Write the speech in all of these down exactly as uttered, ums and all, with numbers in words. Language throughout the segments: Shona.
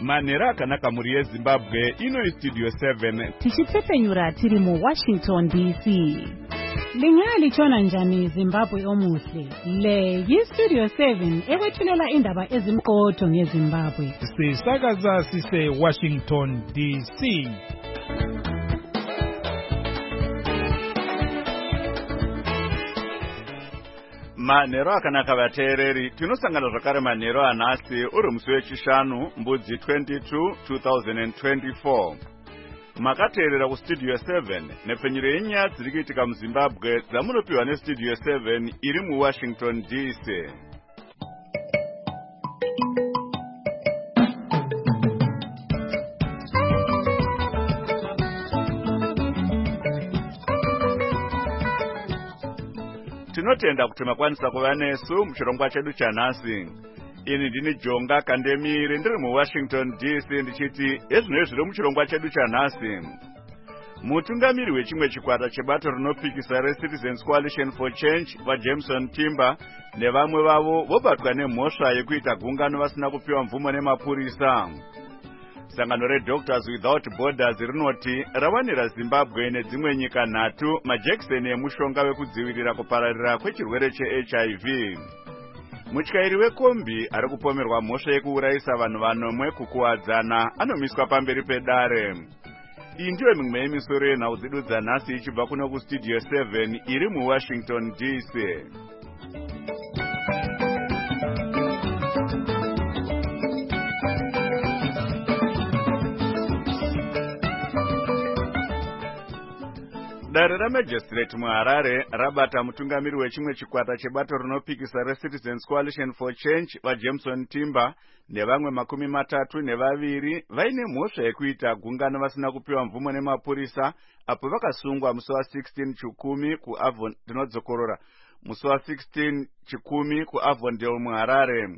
manhero akanaka muri yezimbabwe ino istudio seven tichipfepenyura tiri muwashington D C. Lingaya lichona njani Zimbabwe omuhle. Le yistudio seven ekwethulela indaba ezimqotho ngeZimbabwe. Sisakaza sise Washington D C. manhero akanaka vateereri, tinosangana zvakare manhero anhasi uri musi wechishanu mbudzi twenty-two two thousand twenty-four. makateerera kustudio seven nepfenyuro yenyaya dziri kuitika muzimbabwe dzamunopiwa nestudio seven iri muwashington D C. tinotenda kuti makwanisa kuva nesu muchirongwa chedu chanhasi. ini ndini Jonga Kandemire ndiri muwashington D C ndichiti ezvinoi zviri muchirongwa chedu chanhasi. mutungamiri wechimwe chikwata chebato rinopikisa reCitizens Coalition for Change vaJameson Timber nevamwe vavo vobatwa nemhosva yekuita gungano vasina kupiwa mvumo nemapurisa. sangano reDoctors Without Borders rinoti rawanira Zimbabwe nedzimwe nyika nhatu majekiseni emushonga wekudzivirira kupararira kwechirwere cheH I V. mutyairi wekombi ari kupomerwa mhosva yekuurayisa vanhu vanomwe kukuwadzana anomiswa pamberi pedare. iyi ndiyo mimwe yemisoro yenhau dzedu dzanhasi ichibva kuno kustudio seven iri muwashington D C. dare ramajistrate muHarare rabata mutungamiri wechimwe chikwata chebato rinopikisa reCitizens Coalition for Change vaJameson Timber nevamwe makumi matatu nevaviri vaine mhosva yekuita gungano vasina kupiwa mvumo nemapurisa apo vakasungwa musi wa sixteen chikumi kuAvon ndinodzokorora musi wa sixteen chikumi kuAvondale muHarare.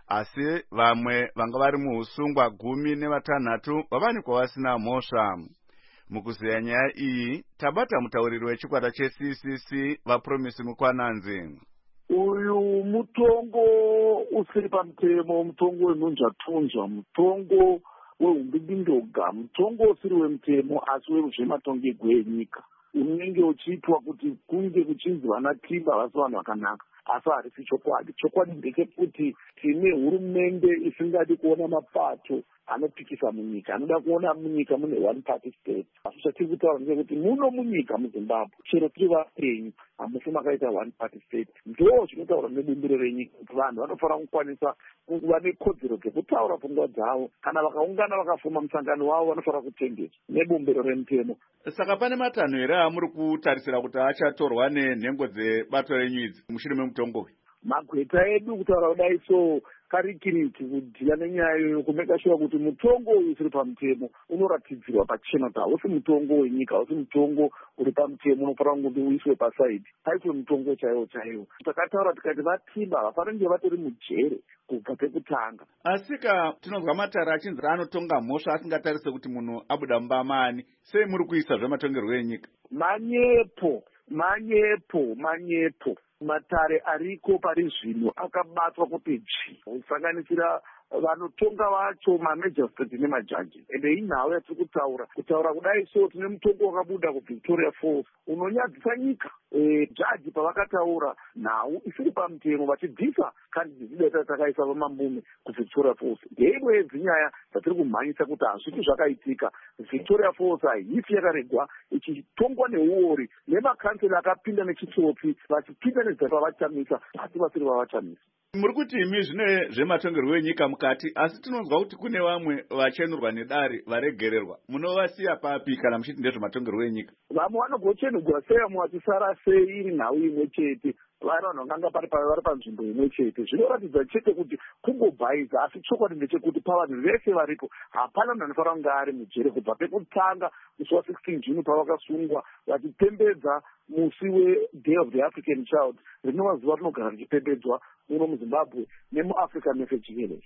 asi vamwe vanga vari muusungwa gumi nevatanhatu vavanikwa vasina mhosva. mukuziya nyaya iyi tabata mutauriri wechikwata cheC C C vaPromise Mukwananzi. uyu mutongo usiri pamutemo, mutongo wenhunzvatunzva, mutongo weumbindindoga, mutongo usiri wemutemo asi wezvematongerwo enyika unenge uchiitwa kuti kunge kuchinzi vana Timber vasi vanhu vakanaka, asi harisi chokwadi. chokwadi ndechekuti tine hurumende isingadi kuona mapato anopikisa munyika, anoda kuona munyika mune one party state. asi chatiri kutaura ndechekuti muno munyika muZimbabwe chero tiri vapenyu hamusi makaita one party state. ndo zvinotaura nebumbiro renyika kuti vanhu vanofanira kukwanisa kuva nekodzero dzekutaura pfungwa dzavo. kana vakaungana vakafuma musangano wavo vanofanira kutendedzwa nebumbiro remutemo. saka pane matanho here amuri kutarisira kuti achatorwa nenhengo dzebato renyu idzi mushure memutongo uyu? magweta edu kutaura kudai so karikiriti kudhila nenyaya iyoyo kumeka shuwa kuti mutongo uyu usiri pamutemo unoratidzirwa pachena kuti hausi mutongo wenyika, hausi mutongo uri pamutemo unofanira kuti uiswe pasaidi, paitwe mutongo chaiwo chaiwo. takataura tikati vaTimber vafanenge vatori mujere kubva pekutanga. asika tinonzwa matare achinzi anotonga mhosva asingatarise kuti munhu abuda mubamani. sei muri kuisa zvematongerwo enyika? manyepo manyepo manyepo matare ariko pari zvino akabatwa kuti chi kusanganisira vanotonga vacho mamajistrate nemajaji. ende inhau yatiri kutaura kutaura kudai so tine mutongo wakabuda kuVictoria Falls unonyadzisa nyika. e, jaji pavakataura nhau isiri pamutemo vachibvisa kandidata takaisa vamambume kuVictoria Falls. ndeimwe yedzinyaya dzatiri kumhanyisa kuti hazviti zvakaitika. Victoria Falls haisi yakaregwa ichitongwa neuori nemakansela akapinda nechitsotsi vachipinda nezvavachamisa asi vasiri vavachamisa. muri kuti imi zvine zvematongerwo enyika mukati, asi tinonzwa kuti kune vamwe vachenurwa nedare varegererwa. munovasiya papi kana muchiti ndezvematongerwo enyika? vamwe vanogochenurwa sei, vamwe vachisara sei iri nhau imwe chete, vari vanhu vanganga pari vari panzvimbo imwe chete. zvinoratidza chete kuti kungobvaiza, asi chokwadi ndechekuti pavanhu vese varipo hapana munhu anofanira kunge ari mujere kubva pekutanga musi wa sixteen June pavakasungwa vachipembedza musi weDay of the African Child, rinova zuva rinogara richipembedzwa muno muZimbabwe nemuAfrica mese jikelele.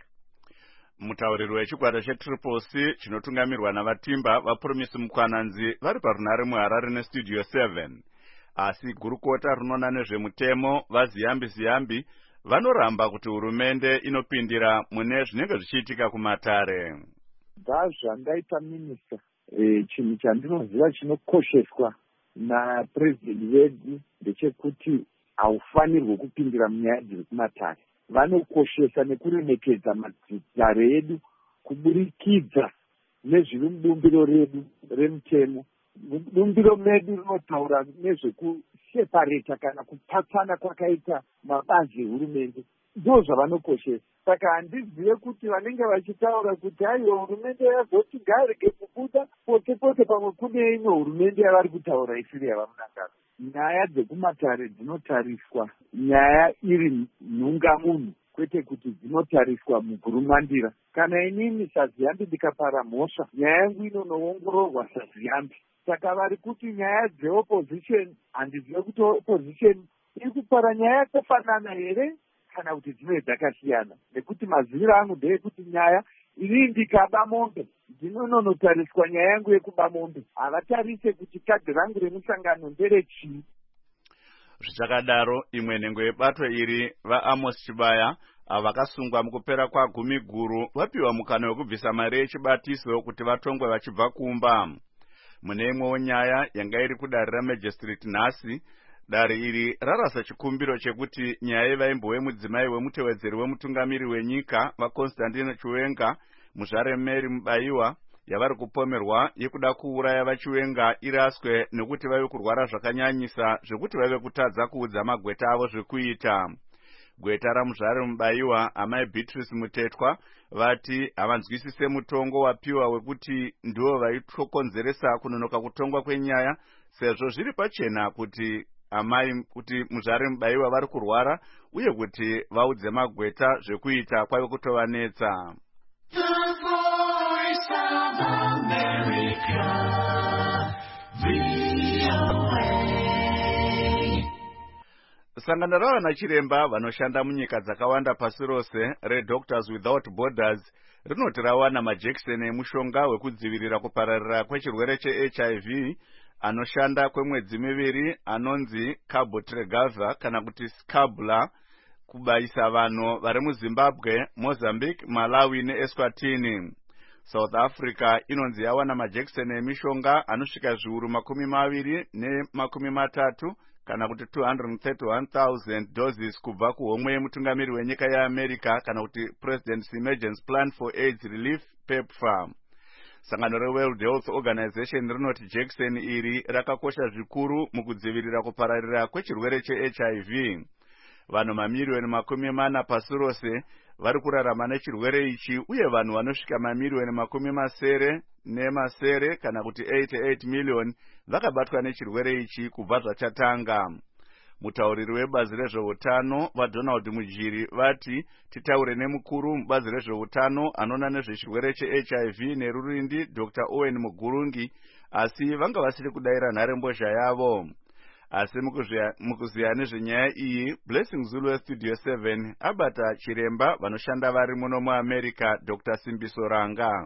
mutauriri wechikwata chetriple C chinotungamirwa navaTimber vaPromise Mukwananzi vari parunhare muHarare nestudio seven. asi gurukota rinoona nezvemutemo vaZiyambi Ziyambi vanoramba kuti hurumende inopindira mune zvinenge zvichiitika kumatare. kubva zvandaita minista, e, chinhu chandinoziva chinokosheswa napurezidendi vedu ndechekuti haufanirwe kupindira munyaya dziri kumatare. Vanokoshesa nekuremekedza matare edu kuburikidza nezviri mubumbiro redu remutemo. Bumbiro medu rinotaura nezvekusepareta kana kupatsana kwakaita mabazi ehurumende. Ndo zvavanokoshesa. Saka handizive kuti vanenge vachitaura kuti aiwa hurumende yazoti ngarege kubuda pote pote pamwe kune imwe hurumende yavari kutaura isiri yavamunangano. Nyaya dzekumatare dzinotariswa nyaya iri nhungamunhu, kwete kuti dzinotariswa mugurumandira. Kana inini Saziyambi ndikapara mhosva, nyaya yangu inonoongororwa Saziyambi. Saka vari kuti nyaya dzeopposition, handizive kuti opposition iri kupara nyaya yakafanana here kana kuti dzinenge dzakasiyana. Nekuti maziviro angu ndeyekuti nyaya iri ndikaba mombe ndinononotariswa nyaya yangu yekuba mombe, havatarise kuti kadhi rangu remusangano nderechii. Zvichakadaro, imwe nhengo yebato iri vaAmos Chibaya vakasungwa mukupera kwagumi guru vapiwa mukana wekubvisa mari yechibatiso kuti vatongwe vachibva kumba. Mune imwewo nyaya yanga iri kudare ramajistrate nhasi, dare iri rarasa chikumbiro chekuti nyaya yevaimbo wemudzimai wemutevedzeri wemutungamiri wenyika vaConstantine Chiwenga muzvare Mary Mubayiwa yavari kupomerwa yekuda kuuraya vaChiwenga iraswe nekuti vave kurwara zvakanyanyisa zvekuti vave kutadza kuudza magweta avo zvekuita. Gweta ramuzvare Mubayiwa amai Beatrice Mutetwa vati havanzwisise mutongo wapiwa wekuti ndiwo vaitokonzeresa kunonoka kutongwa kwenyaya, sezvo zviri pachena kuti amai kuti muzvare Mubayiwa vari kurwara uye kuti vaudze magweta zvekuita kwave kutovanetsa. Sangano ravana chiremba vanoshanda munyika dzakawanda pasi rose reDoctors Without Borders rinoti rawana majekiseni emushonga wekudzivirira kupararira kwechirwere cheH I V anoshanda kwemwedzi miviri anonzi Cabotegravir kana kuti Scabula kubaisa vanhu vari muZimbabwe, Mozambique, Malawi neEswatini. South Africa inonzi yawana majekiseni emishonga anosvika zviuru makumi maviri nemakumi matatu kana kuti two hundred thirty-one thousand doses kubva kuhomwe yemutungamiri wenyika yeAmerica kana kuti President's Emergency Plan for AIDS Relief PEPFAR. Sangano reWorld Health Organization rinoti jekiseni iri rakakosha zvikuru mukudzivirira kupararira kwechirwere cheH I V. Vanhu mamiliyoni makumi mana pasi rose vari kurarama nechirwere ichi uye vanhu vanosvika mamiliyoni makumi masere nemasere kana kuti eighty-eight million vakabatwa nechirwere ichi kubva zvachatanga. Mutauriri webazi rezveutano vaDonald Mujiri vati titaure nemukuru mubazi rezveutano anoona nezvechirwere cheH I V nerurindi Doctor Owen Mugurungi, asi vanga vasiri kudaira nharembozha yavo. Asi mukuziya nezvenyaya iyi, Blessing Zulu weStudio seven abata chiremba vanoshanda vari muno muAmerica Doctor Simbiso Ranga.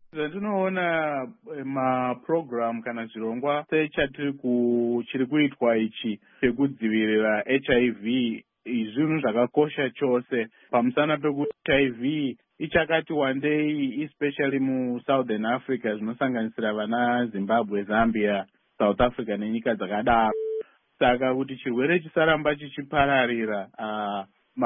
Tinoona maprogram kana zvirongwa sechatiri kuchiri kuitwa ichi chekudzivirira H I V izvinhu zvakakosha chose pamusana pekuti H I V ichakati wandei especially mu Southern Africa zvinosanganisira vana Zimbabwe, Zambia, South Africa nenyika dzakadaro. Saka kuti chirwere chisaramba chichipararira uh,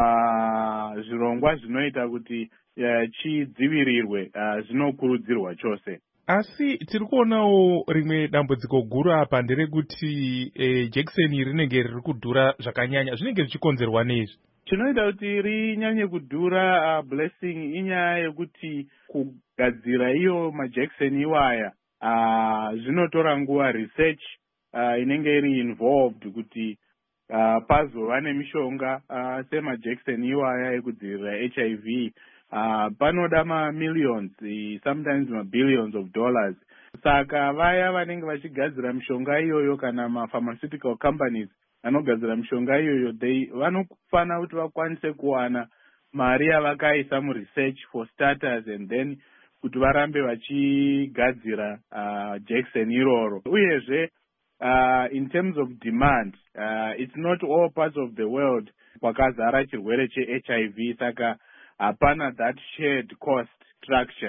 mazvirongwa zvinoita kuti uh, chidzivirirwe uh, zvinokurudzirwa chose. Asi tiri kuonawo rimwe dambudziko guru apa nderekuti e, jekiseni rinenge riri kudhura zvakanyanya. Zvinenge zvichikonzerwa nezvi? Chinoita kuti rinyanye kudhura uh, Blessing inyaya yekuti kugadzira iyo majekiseni iwaya uh, zvinotora nguva research uh, inenge iri involved kuti uh, pazova nemishonga uh, semajekiseni iwaya ekudzivirira H I V. Uh, panoda ma millions, sometimes ma billions of dollars. Saka vaya vanenge vachigadzira mishonga iyoyo kana ma pharmaceutical companies vanogadzira mishonga iyoyo they vanofana kuti vakwanise kuwana mari yavakaisa mu research for starters and then kuti varambe vachigadzira uh, jekiseni iroro. Uyezve uh, in terms of demand, uh, it's not all parts of the world kwakazara chirwere che H I V, saka hapana that shared cost structure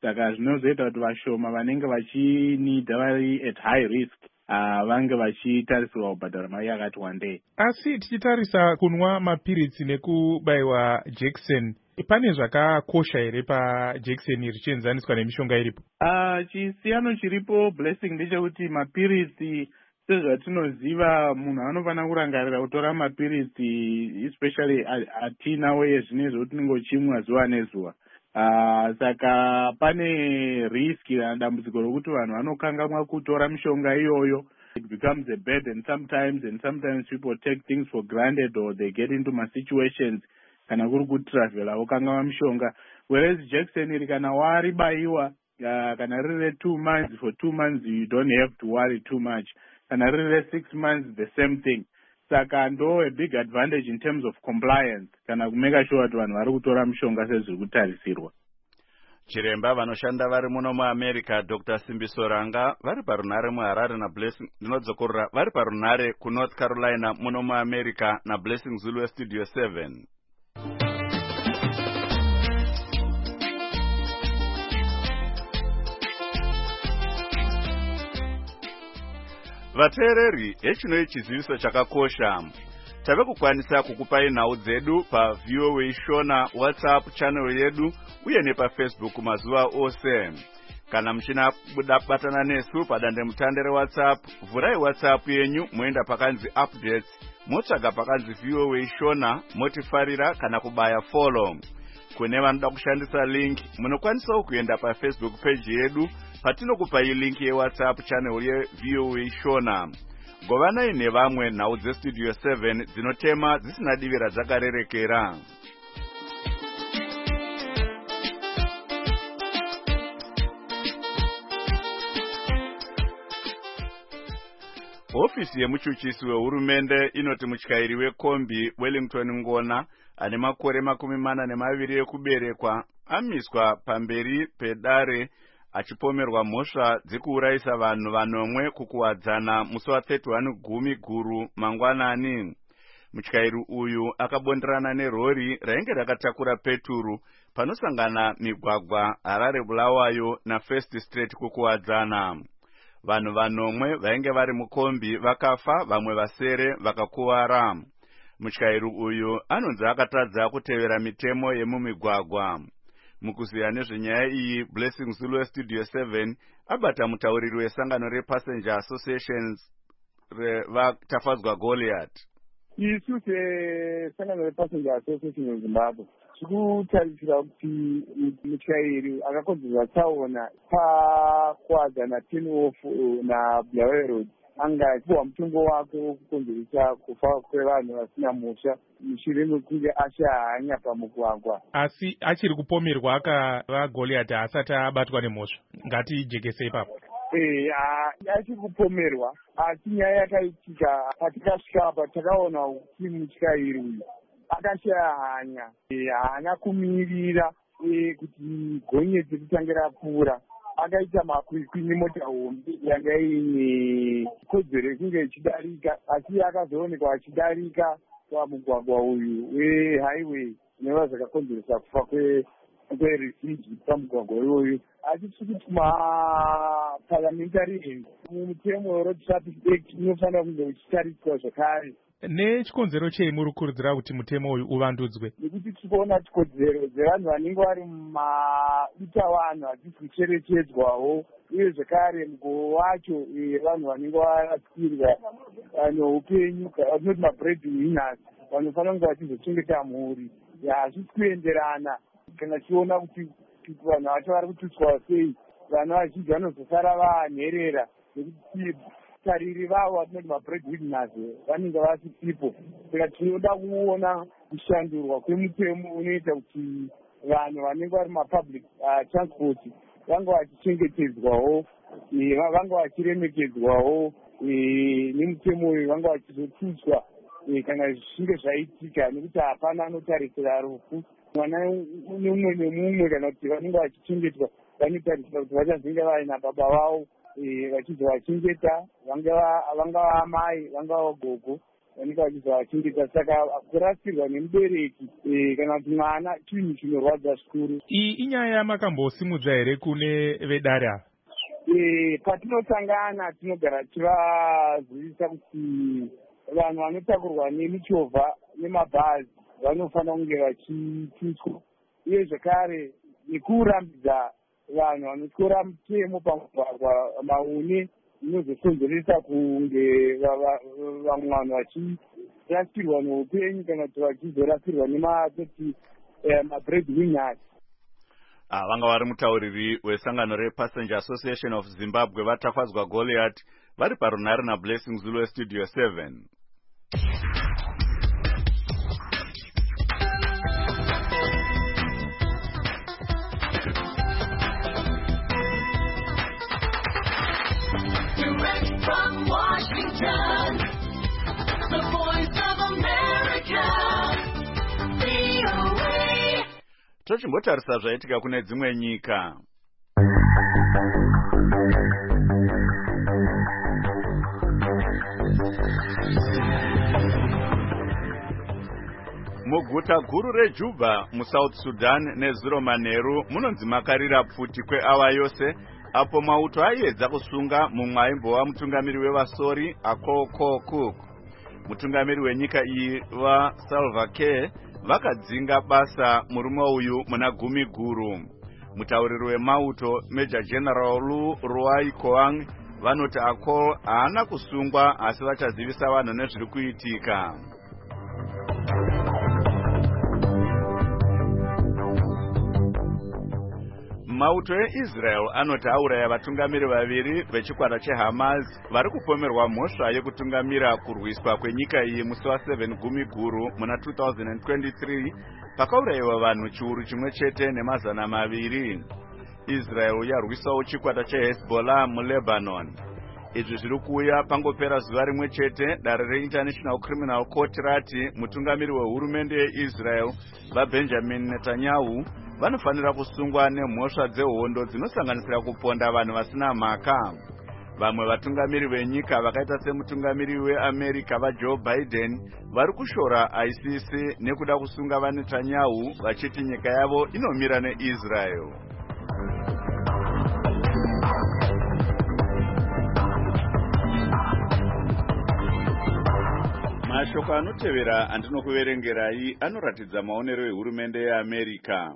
saka zvinozoita kuti vashoma vanenge vachinidha vari at high risk uh, vange vachitarisirwa kubhadhara mari yakati wandei. Asi tichitarisa kunwa mapiritsi nekubayiwa jekiseni, pane zvakakosha here pajekiseni richienzaniswa nemishonga iripo? Uh, chisiyano chiripo Blessing ndechekuti mapiritsi sezvatinoziva munhu anofanira kurangarira kutora mapiritsi especially atinawo yezvinezvi kuti unenge uchimwa zuva nezuva. Uh, saka pane riski kana dambudziko rokuti vanhu vanokanganwa kutora mishonga iyoyo. It becomes a burden sometimes, and sometimes people take things for granted or they get into my situations kana kuri kutravela wokanganwa mishonga. Whereas jekiseni iri kana waribayiwa uh, kana riri two months, for two months you don't have to worry too much. Kana riri six months the same thing. Saka ndo a big advantage in terms of compliance kana kumeka sure kuti vanhu vari kutora mishonga sezviri kutarisirwa. Chiremba vanoshanda vari muno muAmerica Doctor Simbiso Ranga vari parunare muHarare naBlessing ndinodzokorera vari parunare kuNorth Carolina muno muAmerica naBlessing Zulu Studio seven. Vateereri, echino chiziviso chakakosha. Tave kukwanisa kukupai nhau dzedu pa V O A Shona WhatsApp channel yedu uye nepa Facebook mazuva ose. Kana mchina batana nesu padande mutandere WhatsApp, vurai WhatsApp yenyu muenda pakanzi updates, motsvaga pakanzi V O A Shona, motifarira kana kubaya follow. Kune vanoda kushandisa link, munokwanisa kuenda pa Facebook page yedu patinokupai link ye WhatsApp channel ye V O A Shona. Govanai nevamwe nhau dze Studio seven dzinotema dzisina divira dzakarerekera. Ofisi yemuchuchisi wehurumende inoti mutyairi wekombi Wellington Ngona ane makore makumi mana nemaviri ekuberekwa amiswa pamberi pedare achipomerwa mhosva dzekuurayisa vanhu vanomwe kukuwadzana musi wa thirty one gumi guru mangwanani. Mutyairi uyu akabonderana nerori rainge rakatakura peturu panosangana migwagwa Harare Bulawayo na First Street kukuwadzana. Vanhu vanomwe vainge vari mukombi vakafa, vamwe vasere vakakuwara. Mutyairi uyu anonzi akatadza kutevera mitemo yemumigwagwa. Mukuziya nezvenyaya iyi, Blessing Zulu Studio seven abata mutauriri wesangano rePassenger Associations vatafadzwa Goliath. Isu sesangano rePassenger Association yeZimbabwe tikutarisira kuti mutyairi akakonzerwa tsaona pakuwadzana ten off na Bulawayo Road angapiwa mutongo wake wokukonzeresa kufa kwevanhu vasina mhosva mushure mekunge ashanya pamugwagwa. Asi achiri kupomerwa akava Goliath asati abatwa nemhosva, ngatijekese ipapo. Eh, achiri kupomerwa, asi nyaya yakaitika patikasvika apa takaona kuti mutyairi uyu akashaya hanya, haana kumirira kuti gonyeti ritange rapfuura. Akaita makwikwi nemota hombe yanga ine kodzero yekunge ichidarika, asi akazoonekwa achidarika pamugwagwa uyu wehighway zvinova zvakakonzeresa kufa kwerefugee pamugwagwa iyoyu. Asi tiri kuti maparliamentary end mumutemo weRoad Traffic Act inofanira kunge uchitariswa zvakare. Nechikonzero chei muri kukurudzira kuti mutemo uyu uvandudzwe? Nekuti tikuona chikodzero dzevanhu vanenge vari mumadutavanhu hadzisi kucherechedzwawo, uye zvakare mugoo wacho vanhu vanenge varasikirwa neupenyu, vatinoti mabread winners, vanofanira kunge vachizochengeta mhuri. Hazvisi kuenderana kana tichiona kuti vanhu vacho vari kututswa sei, vanhu vazhinji vanozosara vanherera nekuti tariri vavo vatinoti mabread winners vanenge vasisipo. Saka tinoda kuona kushandurwa kwemutemo unoita kuti vanhu vanenge vari mapublic transport vange vachichengetedzwawo, vange vachiremekedzwawo nemutemo uyu, vange vachizotutswa kana zvichinge zvaitika, nekuti hapana anotarisira rufu. Mwana nemumwe nemumwe kana kuti vanenge vachichengetwa vanotarisira kuti vachazenge vaina baba vavo vachizovachengeta, vangava amai, vangava gogo, vanenge vachizovachengeta. Saka kurasirwa nemubereki kana kuti mwana chinhu chinorwadza zvikuru. Iyi inyaya yamakambosimudzwa here kune vedare ava? Patinosangana tinogara tivazivisa kuti vanhu vanotakurwa nemichovha nemabhazi vanofanira kunge vachitiswa, uye zvakare nekurambidza vanhu vanotyora mutemo pamugwagwa maune inozokonzeresa kunge vamwe vanhu vachirasirwa neupenyu kana kuti vachizorasirwa nematoti mabreadwinners. vanga vari mutauriri wesangano rePassenger Association of Zimbabwe vatafadzwa Goliath vari parunhare naBlessing Zulu weStudio seven. Direct from Washington, the voice of America, V O A. Tochimbotarisa zvaitika kune dzimwe nyika. Muguta guru reJuba muSouth Sudan nezuro manheru munonzi makarira pfuti kweawa yose apo mauto aiedza kusunga mumwe aimbova mutungamiri wevasori Akoko Cook. Mutungamiri wenyika iyi vaSalva Kiir vakadzinga basa murume uyu muna gumi guru. Mutauriri wemauto Major General Lu Ruai Koang vanoti Akol haana kusungwa asi vachazivisa vanhu nezviri kuitika. Mauto eIsrael anoti auraya vatungamiri vaviri vechikwata cheHamas vari kupomerwa mhosva yekutungamira kurwiswa kwenyika iyi musi wa7 gumi guru muna two thousand twenty-three pakaurayiwa vanhu chiuru chimwe chete nemazana maviri. Israel yarwisawo chikwata cheHezbollah muLebanon. Izvi zviri kuuya pangopera zuva rimwe chete dare reInternational Criminal Court rati mutungamiri wehurumende yeIsrael vaBenjamin Netanyahu vanofanira kusungwa nemhosva dzehondo dzinosanganisira kuponda vanhu vasina mhaka. Vamwe vatungamiri venyika vakaita semutungamiri weAmerica vaJoe Biden vari kushora I C C nekuda kusunga vaNetanyahu vachiti nyika yavo inomira neIsrael. Mashoko anotevera andinokuverengerai anoratidza maonero ehurumende yeAmerica.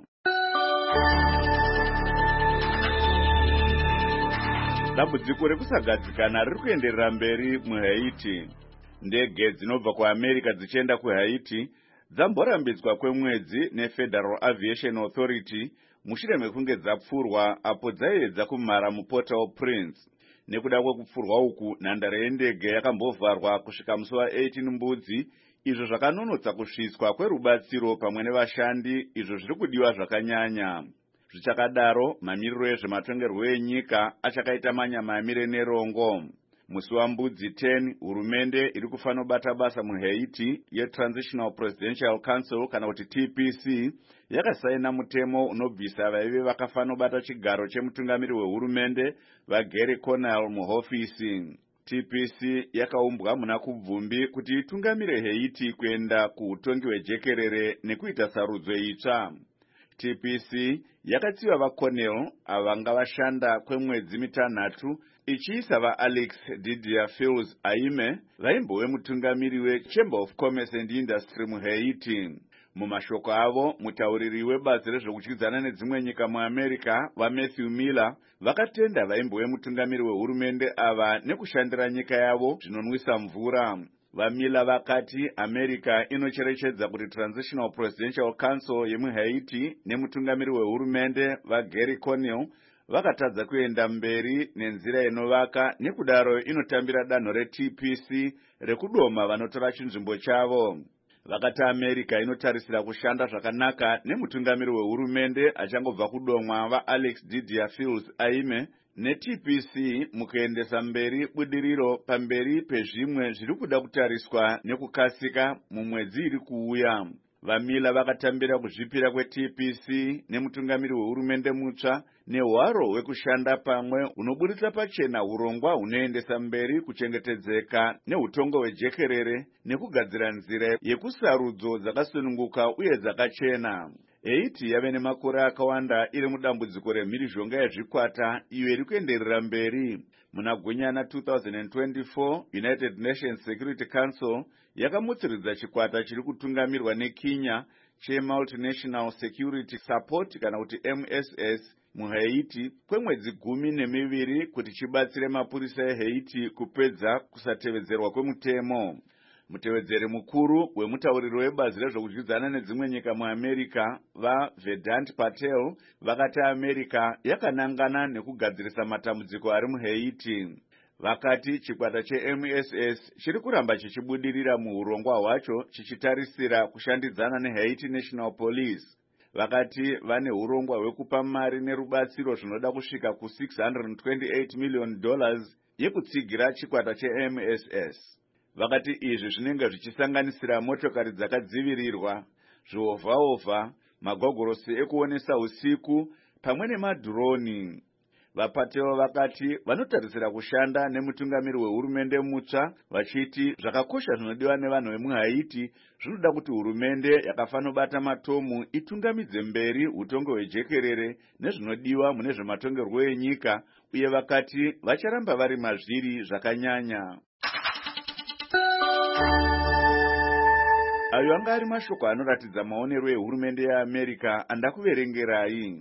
Dambudziko rekusagadzikana riri kuenderera mberi muHaiti. Ndege dzinobva kuAmerica dzichienda kuHaiti dzamborambidzwa kwemwedzi neFederal Aviation Authority mushure mekunge dzapfurwa apo dzaiedza kumhara muPort-au-Prince. Nekuda kwekupfurwa uku nhandare yendege yakambovharwa kusvika musi wa18 mbudzi, izvo zvakanonotsa kusvitswa kwerubatsiro pamwe nevashandi, izvo zviri kudiwa zvakanyanya. Zvichakadaro, mamiriro ezvematongerwo enyika achakaita manyama amire nerongo. Musi wambudzi ten, hurumende iri kufanira kubata basa muHaiti yeTransitional Presidential Council kana kuti T P C yakasaina mutemo unobvisa vaive vakafanira kubata chigaro chemutungamiri wehurumende vaGary Conille muhofisi. T P C yakaumbwa muna kubvumbi kuti itungamire Haiti kuenda kuutongi hwejekerere nekuita sarudzo itsva. T P C yakatsiva vaConille avanga vashanda kwemwedzi mitanhatu ichiisa vaAlex Didier Fils Aime vaimbove mutungamiri weChamber of Commerce and Industry muHaiti. Mumashoko avo, mutauriri webazi rezvokudyidzana nedzimwe nyika muAmerica vaMatthew Miller vakatenda vaimbove mutungamiri wehurumende ava nekushandira nyika yavo zvinonwisa mvura. VaMiller vakati America inocherechedza kuti Transitional Presidential Council yemuHaiti nemutungamiri wehurumende vaGary Conille vakatadza kuenda mberi nenzira inovaka, nekudaro inotambira danho reT P C rekudoma vanotora chinzvimbo chavo. Vakati America inotarisira kushanda zvakanaka nemutungamiri wehurumende achangobva kudomwa vaAlex Didier Fils Aime neT P C mukuendesa mberi budiriro pamberi pezvimwe zviri kuda kutariswa nekukasika mumwedzi iri kuuya. Vamila vakatambira kuzvipira kwe-T P C nemutungamiri wehurumende mutsva nehwaro hwekushanda pamwe unoburitsa pachena urongwa hunoendesa mberi kuchengetedzeka neutongo hwejekerere nekugadzira nzira yekusarudzo dzakasununguka uye dzakachena. Haiti yave nemakore akawanda iri mudambudziko remhirizhonga yezvikwata iyo iri kuenderera mberi. Muna Gunyana two thousand twenty-four, United Nations Security Council yakamutsiridza chikwata chiri kutungamirwa neKenya che-Multinational Security Support kana kuti M S S muHaiti kwemwedzi gumi nemiviri kuti chibatsire mapurisa eHaiti kupedza kusatevedzerwa kwemutemo. Mutevedzeri mukuru wemutauriro webazi rezvokudyidzana nedzimwe nyika muAmerica vaVedant Patel vakati America yakanangana nekugadzirisa matambudziko ari muHaiti. Vakati chikwata che-M S S chiri kuramba chichibudirira muurongwa hwacho chichitarisira kushandidzana neHaiti National Police. Vakati vane urongwa hwekupa mari nerubatsiro zvinoda kusvika ku six hundred twenty-eight million dollars yekutsigira chikwata che-M S S. Vakati izvi zvinenge zvichisanganisira motokari dzakadzivirirwa, zviovhaovha, magogorosi ekuonesa usiku pamwe nemadhironi. Vapatewo vakati vanotarisira kushanda nemutungamiri wehurumende mutsva vachiti zvakakosha zvinodiwa nevanhu vemuHaiti zvinoda kuti hurumende yakafanobata matomu itungamidze mberi utongo hwejekerere nezvinodiwa mune zvematongerwo enyika, uye vakati vacharamba vari mazviri zvakanyanya. Ayo anga ari mashoko anoratidza maonero ehurumende yeAmerica andakuverengerai.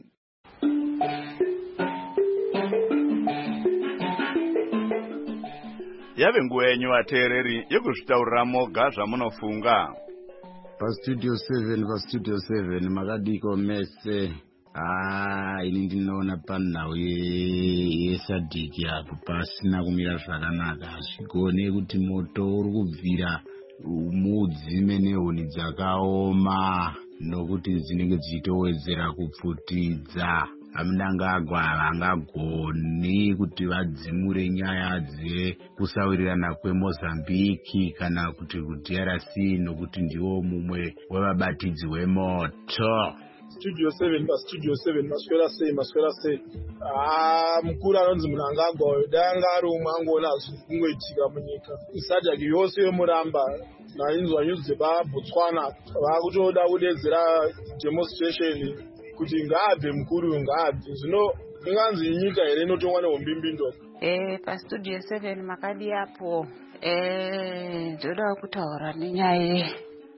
Yave nguva yenyu vateereri yekuzvitaurira moga zvamunofunga. PaStudio seven, PaStudio seven, makadiko mese. Ah, ini ndinoona panhau yesadhiki apo pasina kumira zvakanaka. Hazvigone kuti moto uri kubvira mudzime nehuni dzakaoma nokuti dzinenge dzichitowedzera kupfutidza. Amnangagwa havangagoni kuti vadzimure nyaya dzekusawirirana kweMozambique kana kuti ku-D R C nokuti ndiwo mumwe wevabatidzi wemoto. Studio seven, PaStudio seven, maswera sei, maswera sei. Ah, mukuru anonzi Mnangagwa danga ari umwe angoona zviri kungoitika munyika. Sadhaki yose yomuramba nainzwa nyuzi dzepaBotswana vakutoda kudedzera demonstration kuti ngaabve mukuru ngaabve. Zvino inganzi nyika here inotongwa nehombimbindoka. Eh, PaStudio seven makadi apo. Eh, ndoda kutaura nenyaya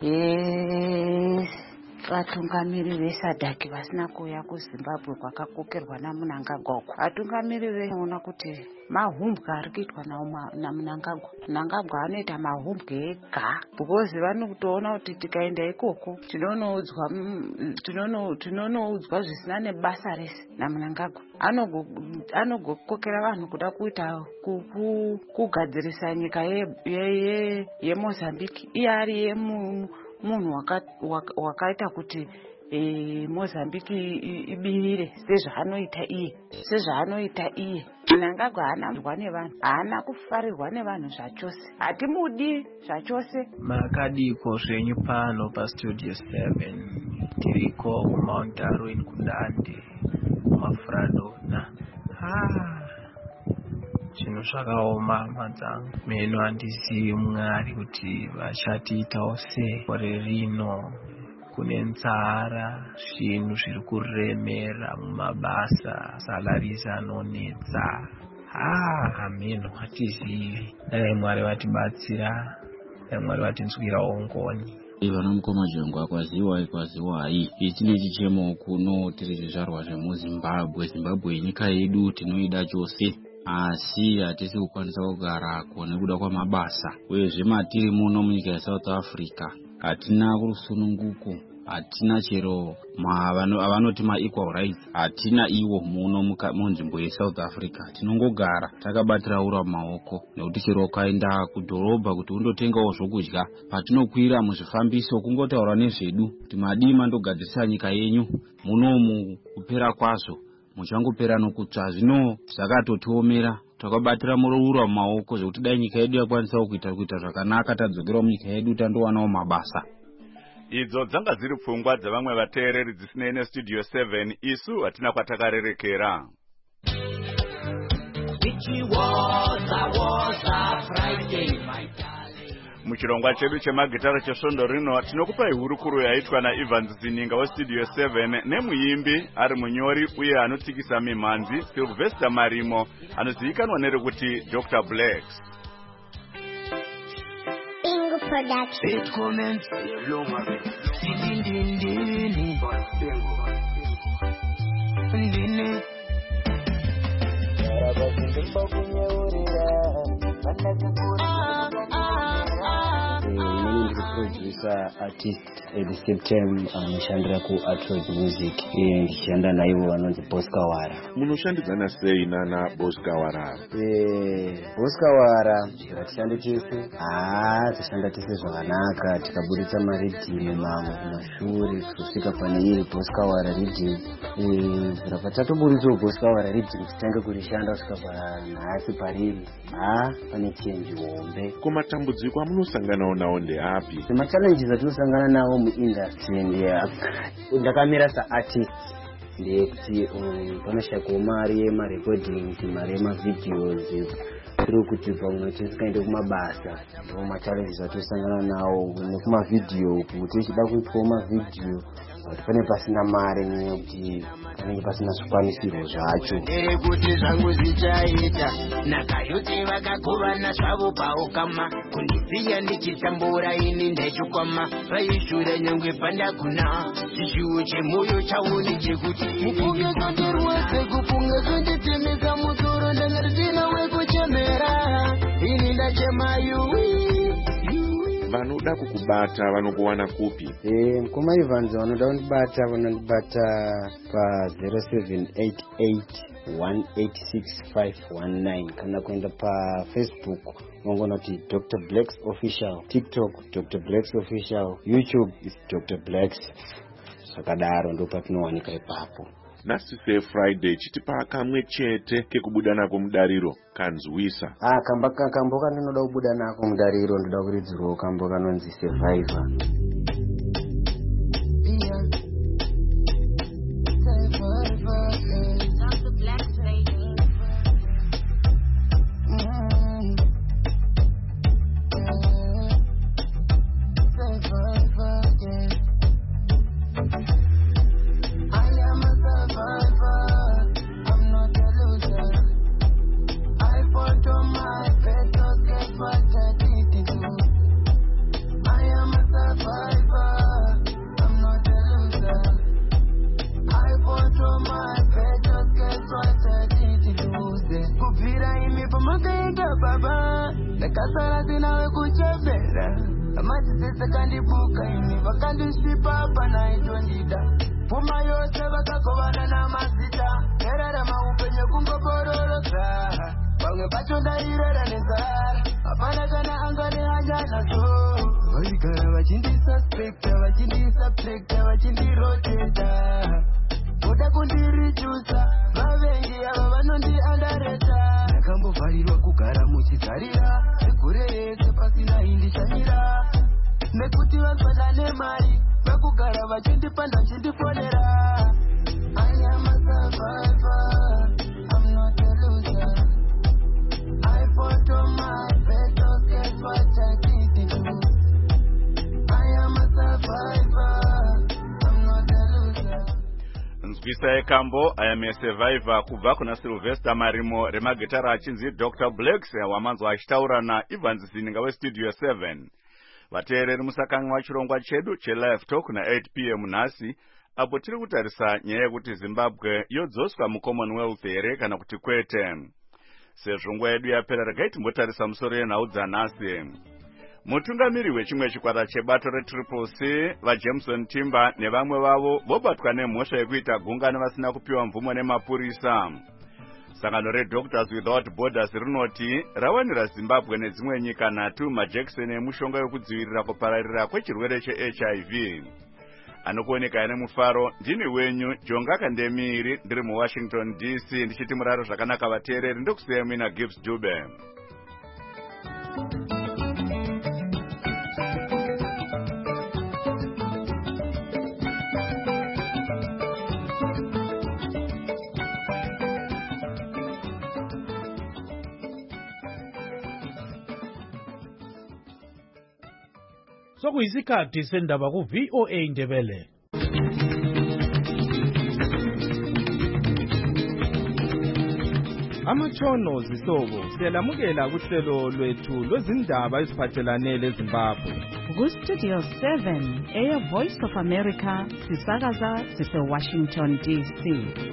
ye vatungamiri vesadhaki vasina kuuya kuZimbabwe kwakakokerwa naMnangagwa. Vatungamiri veona kuti mahumbwe ari kuitwa naMnangagwa. Mnangagwa anoita mahumbwe ega because vanokutoona kuti tikaenda ikoko tinonoudzwa tinonoudzwa zvisina nebasa rese naMnangagwa. Anogokokera vanhu kuda kuita kugadzirisa nyika yeMozambique. Iye ari yemu munhu wakaita kuti Mozambique ibirire sezvaanoita iye sezvaanoita iye. Mnangagwa haana kuzwa nevanhu, haana kufarirwa nevanhu zvachose, hatimudi zvachose. Makadiko zvenyu pano paStudio seven, tiriko kuMount Arwen kuDande kuMafuradona. Ah, chinhu zvakaoma madzangu. Meno handizivi Mwari kuti vachatiitawo sei. Gore rino kune nzara, zvinhu zviri kuremera mumabasa, salaries anonetsa. Ah, meno hatizivi. Dai Mwari vatibatsira, dai Mwari vatinzwirawo ngoni. Vanomukoma jongwa kwaziwai kwaziwai. Ichine chichemo kuno tiri zvizvarwa zvemuZimbabwe. Zimbabwe inyika yedu tinoida chose. Asi hatisi kukwanisa kugara nekuda kwamabasa. Uyezve matiri muno munyika yeSouth Africa hatina kurusununguko, hatina chero avanoti ma-equal rights, hatina iwo muno munzvimbo yeSouth Africa. Tinongogara takabatira ura mumaoko nekuti chero ukaenda kudhorobha kuti undotengawo zvokudya, patinokwira muzvifambiso kungotaura nezvedu kuti madii mandogadzirisa nyika yenyu, munomu kupera kwazvo muchangopera nokutsva. Zvino zvakatotiomera, takabatira muroura mumaoko zvekuti dai nyika yedu yakwanisa kuita kuita zvakanaka, tadzokera munyika yedu tandowanawo mabasa. idzo dzanga dziri pfungwa dzavamwe vateereri dzisinei nestudio seven. Isu hatina kwatakarerekera. Muchirongwa chedu chemagitara chesvondo rino tinokupai hurukuro yaitwa naEvans Zininga westudio seven nemuimbi ari munyori uye anotsikisa mimhanzi Sylvester Marimo anozivikanwa nerekuti Doctor Blacks. Bingo Production. It comments producer, artist, at the same time anoshandira ku Atroid Music. Ndishanda naivo vanonzi Boss Kawara. Munoshandidzana sei nana Boss Kawara? Eh, Boss Kawara ratishanda tese. Ah, tishanda tese zvakanaka, tikaburitsa maridhimu mamwe kumashure kusvika pane iri Boss Kawara ridhimu. Eh, zvirapa tatoburitsa Boss Kawara ridhimu titange kurishanda kusvika panhasi pariri. Ah, pane change hombe. Koma tambudziko amunosanganawo nawo ndeapi? The challenges atinosangana nawo muindustry ndakamira saartist ndekuti panoshayikwa mari yemarecordings, mari yemavideos, tiri kuti pamwe tisikaende kumabasa. Ndo machallenges atinosangana nawo nekumavideo, kuti tichida kuitwawo mavideo pane pasina mari nekuti panenge pasina zvikwanisiro zvacho. Kuti zvangu zvichaita nakayoti vakagovana zvavo paukama kundiziya ndichitambura ini ndechikwama vaishure nyangwe pandakuna chishuwo chemoyo chauni chekuti mupunge zvotorwadze kupunge zvonditemesa musoro ndangarisina wekuchemera ini ndachemayu. Vanoda kukubata vanokuwana kupi? Eh, mukoma Evans vanoda kundibata vanondibata pa zero seven eight eight one eight six five one nine kana kuenda pa Facebook mongona kuti Doctor Blacks Official, TikTok Doctor Blacks Official, YouTube is Doctor Blacks. Sakadaro ndo patinowanika ipapo. Nasi se Friday chitipa kamwe chete kekubuda nako mudariro kanzwisa. Ah, kamba kambo kanoda kubuda nako mudariro ndoda kuridzirwa kambo kanonzi Survivor. Ndakasara sinawe kuchembera amadzisese kandibuka ini vakandisvipa panaitondida pfuma yose vakagovana namazita erara maupenyu kungobororosa vamwe vacho ndairera nenzara hapana kana angane hanya nazvo vaigara vachindisuspekta vachindisubjecta vachindiroteta voda kundirichusa vavengi ava vanondiandareta ndakambovharirwa kugara muchigarira segore rese pasina indishamira nekuti vanzwana nemari vakugara vachindipanda vachindifonera. I am a survivor, I'm not a loser. I fought on my battles, guess what I did to do. I am a survivor, I'm not a loser. Nzwisa yekambo I am a survivor kubva kuna Sylvester Marimo remagitara achinzi Doctor Blacks wamanzwa achitaura naEvans Zininga westudio seven. Vateereri musakanganwa chirongwa chedu chelive talk na eight p m nhasi apo tiri kutarisa nyaya yekuti Zimbabwe yodzoswa muCommonwealth here kana kuti kwete. Sezvo nguva yedu yapera regai timbotarisa musoro yenhau dzanhasi. Mutungamiri wechimwe chikwata chebato reTriple C vaJameson Timber nevamwe vavo vobatwa nemhosva yekuita gungano vasina kupiwa mvumo nemapurisa. Sangano reDoctors Without Borders rinoti rawanira Zimbabwe nedzimwe nyika nhatu majekiseni emushonga yokudzivirira kupararira kwechirwere cheH I V. Anokuoneka ine mufaro ndini wenyu Jonga Kandemiri ndiri muWashington D C ndichiti muraro zvakanaka vateereri ndokusiya mina Gibbs Dube. sokuyisikhathi sendaba ku V O A Ndebele. Amatshono zihlobo siyalamukela kuhlelo lwethu lwezindaba eziphathelane leZimbabwe. Ku-Studio seven, Air Voice of America, sisakaza sise-Washington D C.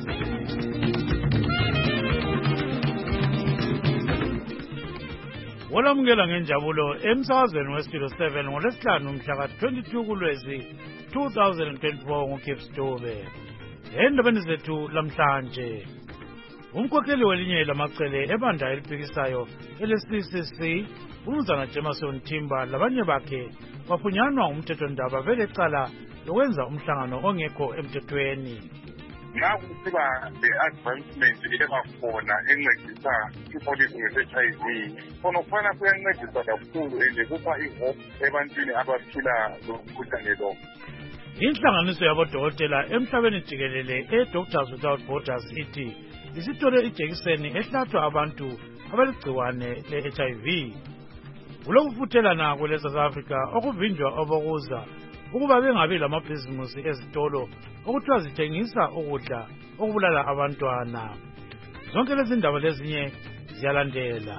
Wolamukela ngenjabulo emsakazweni we-Studio seven ngolwesihlanu mhla twenty-two kuLwezi two thousand twenty-four nguKips Dube. Endabeni zethu lamhlanje, umkhokheli welinye lamacele ebandla eliphikisayo ele-C C C, uMnumzana Jameson Timba labanye bakhe bafunyanwa umthethondaba belecala lokwenza umhlangano ongekho emthethweni. Nakusiba le-advancement ebakhona encedisa ipolisi nge-H I V, khona kufana kuyancedisa kakhulu and kupha ihope ebantwini abaphila lomkhuhlane lo. Inhlanganiso yabodokotela emhlabeni jikelele e-Doctors Without Borders ithi isithole ijekiseni ehlatshwa abantu abaligciwane le-H I V. Kulokufuthelana kwele-South Africa okuvinjwa obokuza ukuba bengabi lamabhizimusi ezitolo okuthiwa zithengisa ukudla okubulala abantwana. Zonke lezi ndaba lezinye ziyalandela.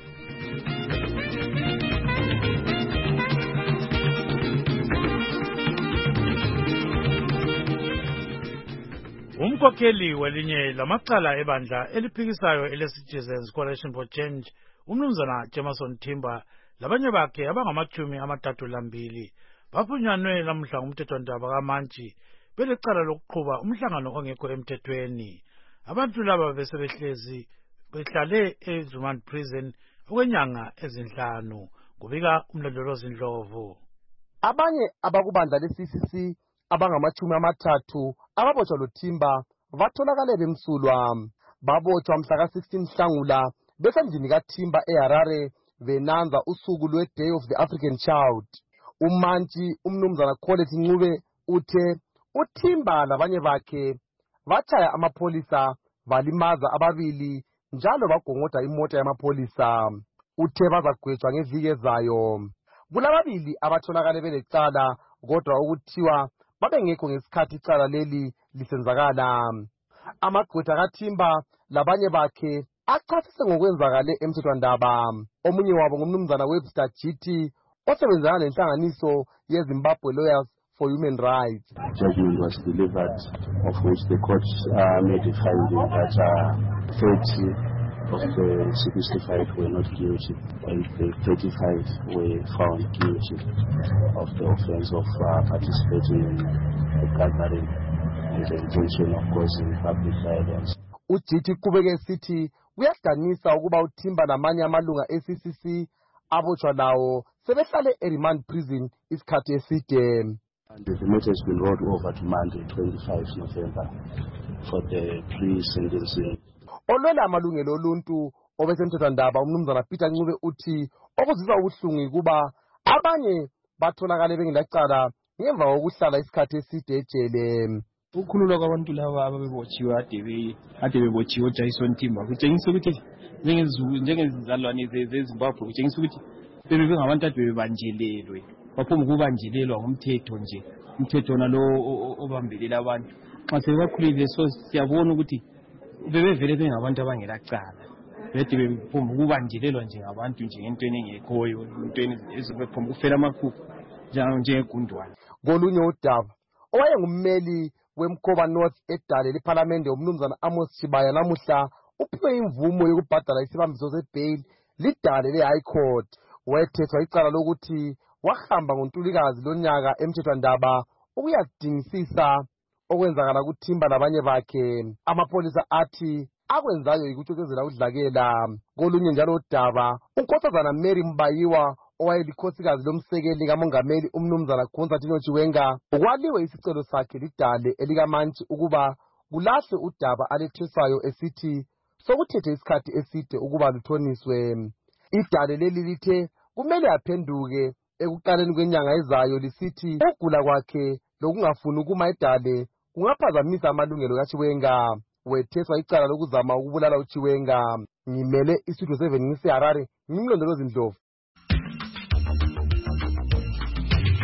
Umkhokheli welinye lamacala ebandla eliphikisayo ele-Citizens Coalition for Change, uMnumzana Jameson Timba labanye bakhe abangamachumi amathathu lambili bafunyanwe lamhla ngumthethondaba kaMantshi belecala lokuqhuba umhlangano ongekho emthethweni. Abantu laba besebehlezi behlale e-Remand Prison okwenyanga ezinhlanu. Kubika uMlondolozi Ndlovu. Abanye abakubandla le-C C C abangamachumi amathathu ababotshwa loTimba batholakale bemsulwa. Babotshwa mhla ka sixteen Nhlangula besendlini kaTimba eHarare benanza usuku lwe-Day of the African Child. uMantshi uMnumzana Colette Ncube uthe uTimba labanye bakhe batshaya amapholisa balimaza ababili njalo bagongoda imota yamapholisa. Uthe bazagwetshwa ngeviki ezayo. Kulababili abatholakale belecala kodwa ukuthiwa babengekho ngesikhathi icala leli lisenzakala. Amagqwetha kaTimba labanye bakhe achasise ngokwenzakale emthethwandaba. Omunye wabo ngumnumzana Webster G T osebenzana nenhlanganiso yeZimbabwe Lawyers for Human Rights. Judgment was delivered, of which the court uh, made a finding that uh, thirty of the sixty-five were not guilty and the thirty-five were found guilty of the offense of uh, participating in a gathering with the intention of causing public violence. U-G T kubeke sithi kuyadanisa ukuba uTimba namanye amalunga e-C C C abotshwa lawo sebehlale e-Remand Prison isikhathi eside. And the matter has been rolled over to Monday, twenty-fifth November, for the pre-sentencing. Olwela amalungelo oluntu obesemthethwandaba uMnumzana Peter Ncube uthi okuzisa ubuhlungu kuba abanye batholakale bengelacala ngemva kokuhlala isikhathi eside ejele. Ukukhululwa kwabantu laba ababebotshiwe ade ade bebotshiwe uJameson Timba kutshengisa ukuthi njengezizalwane zeZimbabwe kutshengisa ukuthi bebe bengabantu ade bebanjelelwe baphuma ukubanjelelwa ngomthetho nje umthetho nalo obambelela abantu xa sebakhulile. So siyabona ukuthi bebevele bengabantu abangelacala bede bephuma ukubanjelelwa nje ngabantu nje entweni engekhoyo entweni ezibephuma ukufela amakhuphu njengegundwane. Kolunye udaba owayengummeli wemkhoba North edale leParliament uMnumzana Amos Chibaya namuhla uphiwe imvumo yokubhadala isibambiso sebail lidale le-High Court. Wethethwa icala lokuthi wahamba ngoNtulikazi lonyaka emthethwandaba ukuyadingisisa okwenzakala kuTimba labanye bakhe. Amapholisa athi akwenzayo yikutshokezela udlakela. Kolunye njalo udaba uNkosazana Mary Mbayiwa owayelikhosikazi lomsekeli kamongameli uMnumzana Constantine Chiwenga ukwaliwe isicelo sakhe lidale elikaMantshi ukuba kulahle udaba alethwesayo esithi sokuthethe isikhathi eside ukuba luthoniswe. Idale leli lithe kumele aphenduke ekuqaleni kwenyanga ezayo lisithi ukugula kwakhe lokungafuni ukuma edale kungaphazamisa amalungelo kaChiwenga. Wetheswa icala lokuzama ukubulala uChiwenga. Ngimele iStudio seven ngiseHarare, ngimlondolozi Ndlovu.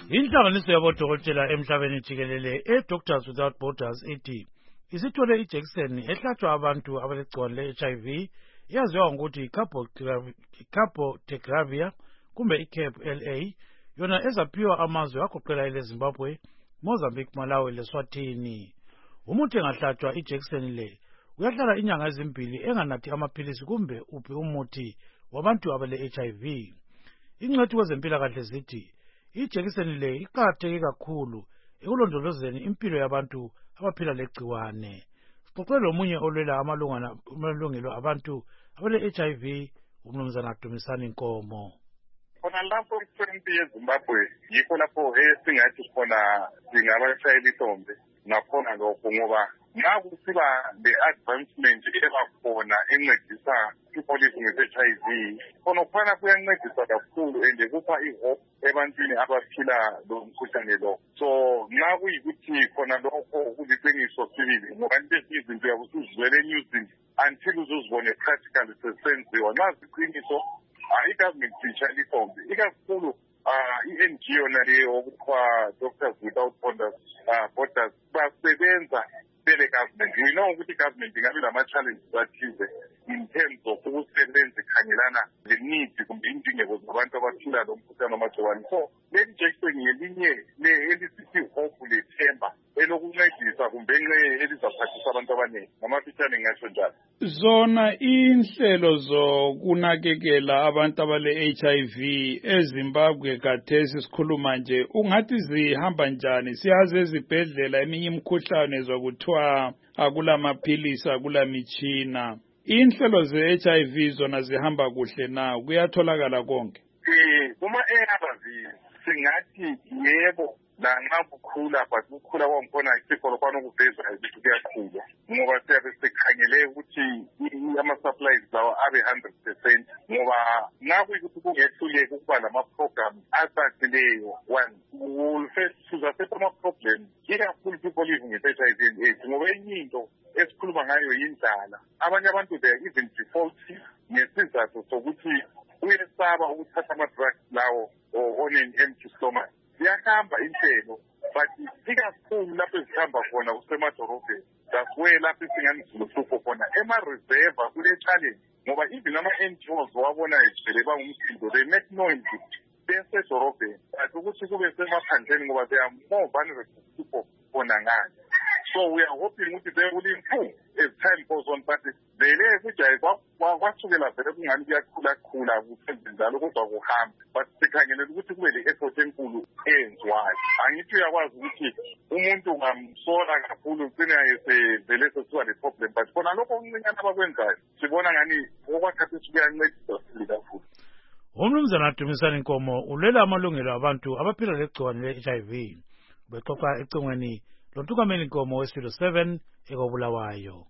Inhlanganiso yabodokotela emhlabeni jikelele e-Doctors Without Borders ithi isithole ijekiseni ehlatshwa abantu abalegciwane le-H I V yaziwa ngokuthi i-cabotegravir kumbe i-cap L A yona ezaphiwa amazwe agoqela ele-Zimbabwe, Mozambique, Malawi leSwatini. Umuntu engahlatshwa ijekiseni le uyahlala inyanga ezimbili enganathi amaphilisi kumbe uphi umuthi wabantu abale-H I V. Ingcwethi kwezempilakahle zithi ijekiseni le iqakatheke kakhulu ekulondolozeni impilo yabantu abaphila legciwane. Sixoxe lomunye olwela amalungelo abantu abale-H I V, uMnumzana Dumisani Nkomo. Khona lapho isempi yeZimbabwe yikho lapho esingathi khona singabashayela ihlombe nakhona lokho ngoba nxa kusiba le-advancement ebakhona encedisa people living with H I V khona khona kuyancedisa kakhulu and kupha ihope ebantwini abaphila lo mkhuhlane lo. So nxa kuyikuthi khona lokho kuliqiniso sibili ngoba izinto uyabusuzizwele enyuzini until uzuzibone practically sesenziwa. Nxa ziqiniso i-government sitshayela ihlombe ikakhulu i-N G O naleyo okuthiwa Doctors Without Borders Borders basebenza bele government. We know ukuthi government ingabe lama-challenges athize in terms of ukusebenza ikhangelana le-needs kumbe indingeko zabantu abaphila lo mkhuhlane wamagciwane. So leli jekiseni ngelinye elisithi hope lethemba elokuncedisa kumbe enxe elizaphathisa abantu abaningi. Ngamafitshane ngingatsho njalo. Zona inhlelo zokunakekela abantu abale-H I V eZimbabwe khathesi sikhuluma nje ungathi zihamba njani? Siyazi ezibhedlela eminye imikhuhlane zokuthiwa akulamaphilisi akulamitshina. Inhlelo ze-H I V zona zihamba kuhle na? Kuyatholakala konke? Eh kuma-A R V singathi yebo lanxa kukhula but ukukhula kwangikhona isikolo kwanokuveza ukuthi kuyakhula ngoba siyabe sikhangele ukuthi ama-supplies lawo abe one hundred percent ngoba nxa kuyikuthi kungehluleka ukuba lama-programs acacileyo one will face sizasetha ama-problem ikakhulu people living with H I V and AIDS ngoba enye into esikhuluma ngayo yindlala. Abanye abantu they are even defaulty ngesizathu sokuthi uyesaba ukuthatha ama-drugs lawo on an empty stomach. Ziyahamba inhlelo but ikakhulu lapho ezihamba khona kusemadorobheni that's where lapho isingani silohlupho khona ema-reserve kule-challenge ngoba even ama-N G Os wabona ejele bangumsindo they make noise besedorobheni but ukuthi kube semaphandleni ngoba they are more vulnerable people khona ngani. So we are hoping ukuthi they will improve as time goes on but vele kujaye kwathukela vele kungani kuyakhula-khula kusenze njalo kodwa kuhambe but sikhangelele ukuthi kube le-effort enkulu eyenziwayo. Angithi uyakwazi ukuthi umuntu ungamsola kakhulu ugcine vele sesiba le-problem but khona lokho okuncinyane abakwenzayo sibona ngani okwakhathesi kuyancedisa sibili kakhulu. uMnumzana Dumisani Nkomo ulwela amalungelo abantu abaphila legciwane le-H I V. Bexoxa ecingweni loNtukameli Nkomo weSilo seven ekobulawayo.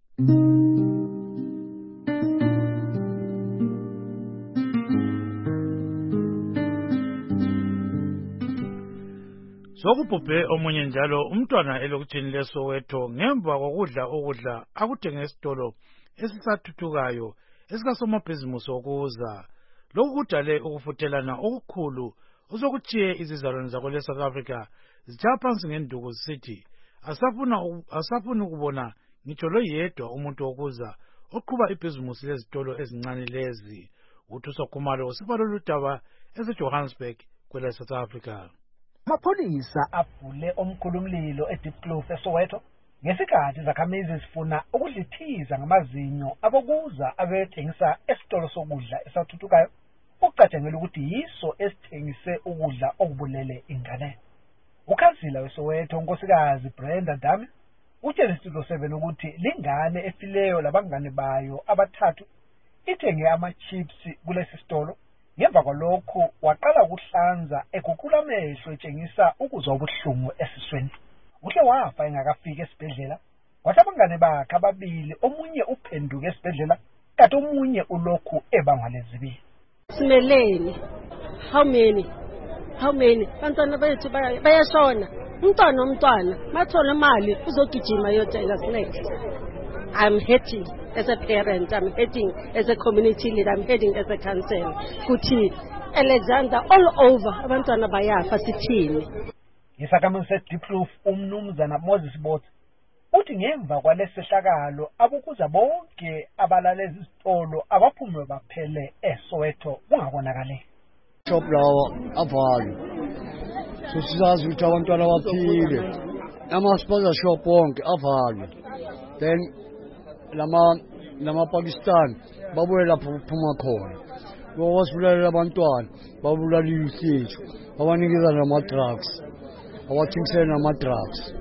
Sokubhubhe omunye njalo umntwana elokutshini leSoweto ngemva kokudla okudla akuthenga esitolo esisathuthukayo esikasomabhizimusi okuza. Lokhu kudale ukufuthelana okukhulu osokuthiye izizalwane zakwele South Africa zitshaya phansi ngenduku zisithi asafuna asafuna ukubona ngitsho lo yedwa umuntu okuza oqhuba ibhizimusi lezitolo ezincane lezi. Uthuso Khumalo sibalo ludaba eseJohannesburg kwele South Africa. Amapholisa avule omkhulumlilo eDeepkloof eSoweto ngesikhathi izakhamizi zifuna ukudlithiza ngamazinyo abokuza abethengisa esitolo sokudla esathuthukayo okucatshangela ukuthi yiso esithengise ukudla okubulele ingane. Ukhansila weSoweto unkosikazi Brenda Dami utshele iStudio seven ukuthi lingane efileyo labangane bayo abathathu ithenge ama-chips kulesi sitolo. Ngemva kwalokho waqala ukuhlanza eguqula amehlo etshengisa ukuzwa ubuhlungu esisweni. Uhle wafa engakafika esibhedlela. Kwathi abangane bakhe ababili omunye uphenduke esibhedlela kanti omunye ulokhu ebangwa lezibi. Simeleni. How many? How many? Bantwana bethu bayashona. Umntwana umntwana mathola imali uzogijima yothenga snacks. I'm hurting as a parent, I'm hurting as a community leader, I'm hurting as a council. Kuthi Alexander all over abantwana bayafa sithini. Isakhamuzi seDiepkloof umnumzana Moses Botha uthi ngemva kwalesehlakalo abukuza bonke abalalezi izitolo abaphume baphele eSoweto kungakonakali. Shop lawa avalwe. So sizazi ukuthi abantwana baphile. Ama-sponsor shop wonke avalwe. Then lama lama Pakistan babuye lapho kuphuma khona. Bawasibulalela abantwana, babulala iy'thethu, babanikeza nama-drugs, abathengisele nama-drugs.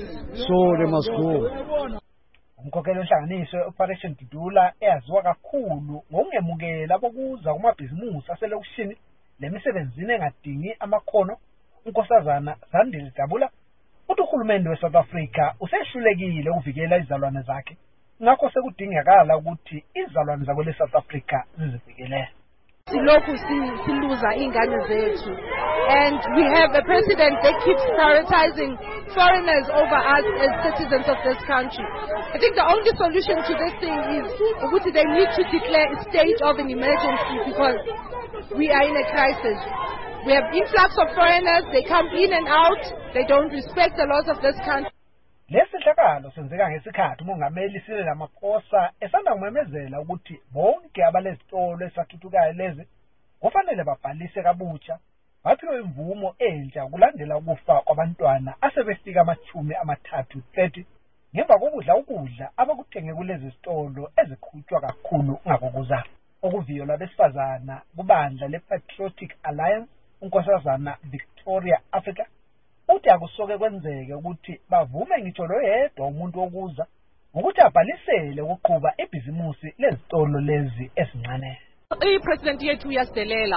So they must go. Umkhokheli wenhlanganiso Operation Dudula eyaziwa kakhulu ngokungemukela bokuza kumabhizimusi aselokishini lemisebenzini engadingi amakhono, unkosazana Zandile Dabula uthi uhulumende we-South Africa usehlulekile ukuvikela izalwane zakhe, ngakho sekudingakala ukuthi izalwane zakwele South Africa zizivikele. Silokhu siluza ingane zethu, and we have a president that keeps prioritizing foreigners over us as citizens of this country. I think the only solution to this thing is that they need to declare a state of an emergency because we are in a crisis. We have influx of foreigners, they come in and out, they don't respect the laws of this country. Lesihlakalo senzeka ngesikhathi umongameli Cyril Ramaphosa esanda kumemezela ukuthi bonke abalezitolo esathuthukayo lezi kufanele babhalise kabutsha baphiwe imvumo entsha kulandela ukufa kwabantwana asebefika amachumi amathathu thirty ngemva kokudla ukudla abakuthenge kulezi zitolo ezikhutshwa kakhulu ngakokuza okuviyo labesifazana kubandla le-Patriotic Alliance unkosazana Victoria Africa uthi akusoke kwenzeke ukuthi bavume ngitsho lo yedwa umuntu wokuza ukuthi abhalisele ukuqhuba ibhizimusi lezitolo lezi esincane. I-president yethu uyasidelela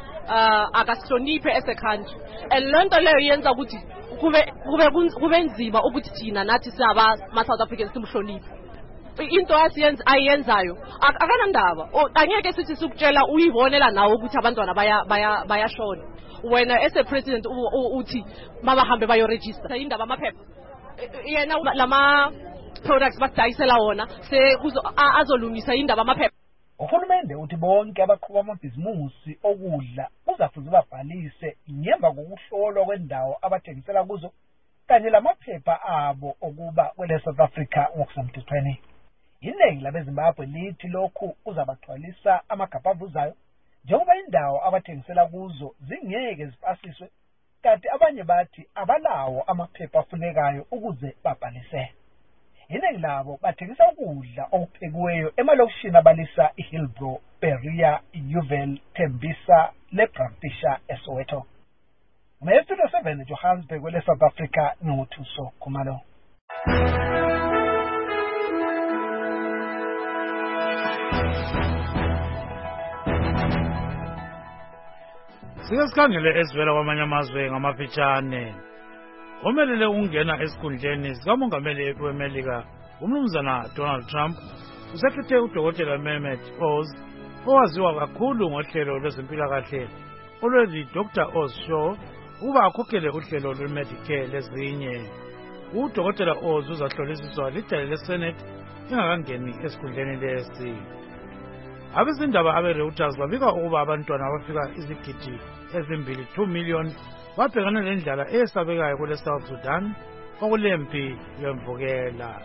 uh, akasihloniphe as a country, and lonto leyo yenza ukuthi kube kube kube nzima ukuthi thina nathi saba ma-South Africans simhloniphe. Into asiyenza ayenzayo akanandaba, angeke sithi sikutshela uyibonela nawe ukuthi abantwana baya baya bayashona. Wena as a president uthi mabahambe bayoregister indaba amaphepha yena lama products badayisela wona se azolungisa indaba amaphepha. Uhulumende uthi bonke abaqhuba amabhizimusi okudla kuzafuze babhalise ngemva kokuhlolwa kwendawo abathengisela kuzo kanye lamaphepha abo okuba kwele South Africa ngokusemthethweni. Iningi labeZimbabwe lithi lokhu kuzabathwalisa amagabha avuzayo njengoba indawo abathengisela kuzo zingeke zipasiswe, kanti abanye bathi abalawo amaphepha afunekayo ukuze babhalise. Iningi labo bathengisa ukudla okuphekiweyo emalokishini abalisa iHillbrow, Berea, Yuvel, Tembisa leBrampishire eSoweto. Studio seven Johannesburg kwele South Africa ngothuso Khumalo. Sike sikhangele ezivela kwamanye amazwe ngamafitshane. Omelele ungena esikhundleni sikamongameli weMelika umnumzana Donald Trump usekhethe udokotela Mehmet Oz owaziwa kakhulu ngohlelo lwezempilakahle olwezi Doctor Oz Show ukuba akhokhele uhlelo lweMedicare lezinye. Udokotela Oz uzahlolisiswa lidale leSenate ingakangeni esikhundleni lesi. Abezindaba abe-Reuters babika ukuba abantwana abafika izigidi ezimbili two million babhekana nendlala eyesabekayo kule South Sudan okulempi yemvukela.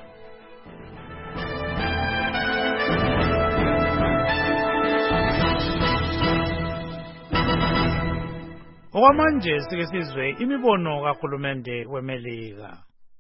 Okwamanje sike sizwe imibono kahulumende weMelika.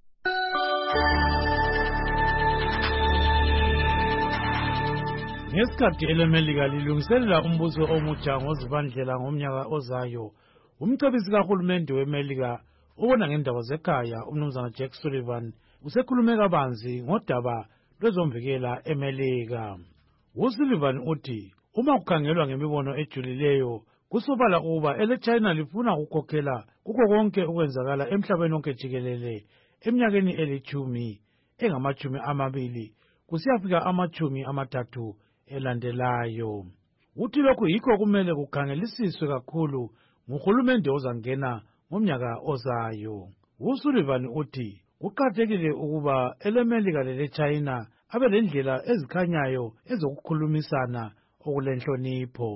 Ngesikhathi eleMelika lilungiselela umbuso omutsha ngozibandlela ngomnyaka ozayo, umcebisi kahulumende weMelika ubona ngendaba zekhaya umnumzana Jack Sullivan usekhulume kabanzi ngodaba lwezomvikela eMelika. uSullivan uthi uma kukhangelwa ngemibono ejulileyo kusobala ukuba eleChina lifuna ukukhokhela kukho konke okwenzakala emhlabeni wonke jikelele eminyakeni elithumi engamachumi amabili kusiyafika amachumi amathathu elandelayo. Uthi lokhu yikho kumele kukhangelisiswe kakhulu nguhulumende ozangena ngomnyaka ozayo. uSullivan uthi kuqakathekile ukuba eleMelika leleChina abe lendlela ezikhanyayo ezokukhulumisana okulenhlonipho.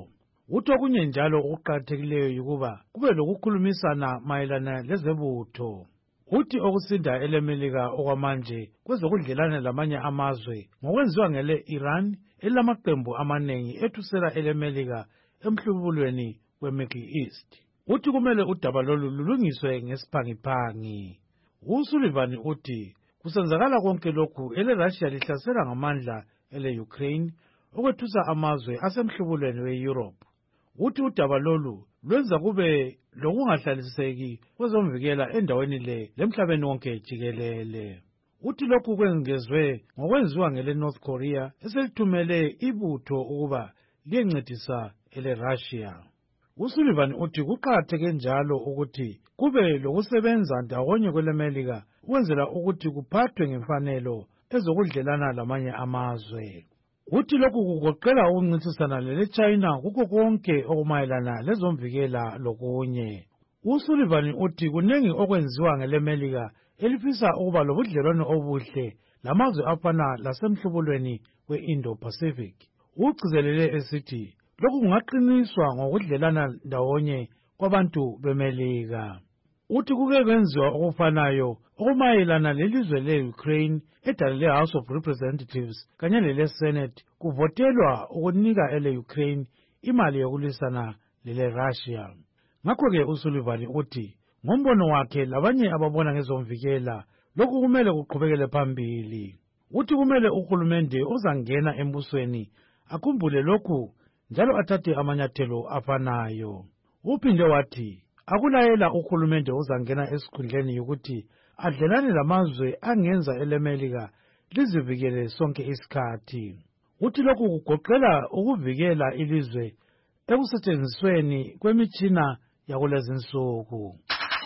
Uthi okunye njalo okuqakathekileyo yukuba kube lokukhulumisana mayelana lezebutho. Uthi okusinda elemelika okwamanje kwezokudlelana lamanye amazwe ngokwenziwa ngele Iran elamaqembu amanengi ethusela elemelika emhlubulweni we-Middle East. Uthi kumele udaba lolu lulungiswe ngesiphangiphangi. uSullivan uthi kusenzakala konke lokhu ele-Russia lihlasela ngamandla ele-Ukraine okwethusa amazwe asemhlubulweni we-Europe. Uthi udaba lolu lwenza kube lokungahlaliseki kwezomvikela endaweni le lemhlabeni wonke jikelele. Uthi lokhu kwengezwe ngokwenziwa ngele-North Korea eselithumele ibutho ukuba liyencedisa ele-Russia. uSullivan uthi kuqakatheke njalo ukuthi kube lokusebenza ndawonye kwelemelika ukwenzela ukuthi kuphathwe ngemfanelo ezokudlelana lamanye amazwe. Uthi lokhu kugoqela ukuncintisana lele-China kukho konke okumayelana lezomvikela lokunye. uSullivan uthi kunengi okwenziwa ngelemelika elifisa ukuba lobudlelwano obuhle lamazwe afana lasemhlubulweni we-Indo-Pacific. Ugcizelele esithi lokhu kungaqiniswa ngokudlelana ndawonye kwabantu bemelika. Uthi kuke kwenziwa okufanayo okumayelana lelizwe le-Ukraine edale le-House of Representatives kanye lele-Senate kuvotelwa ukunika ele-Ukraine imali yokulwisana lele-Russia. Ngakho-ke uSullivan uthi ngombono wakhe labanye ababona ngezomvikela lokhu kumele kuqhubekele phambili. Uthi kumele uhulumende ozangena embusweni akhumbule lokhu njalo athathe amanyathelo afanayo. Uphinde wathi akulayela uhulumende ozangena esikhundleni yokuthi adlelane lamazwe angenza elemelika lizivikele sonke isikhathi. Uthi lokhu kugoqela ukuvikela ilizwe ekusetshenzisweni kwemitshina yakulezinsuku.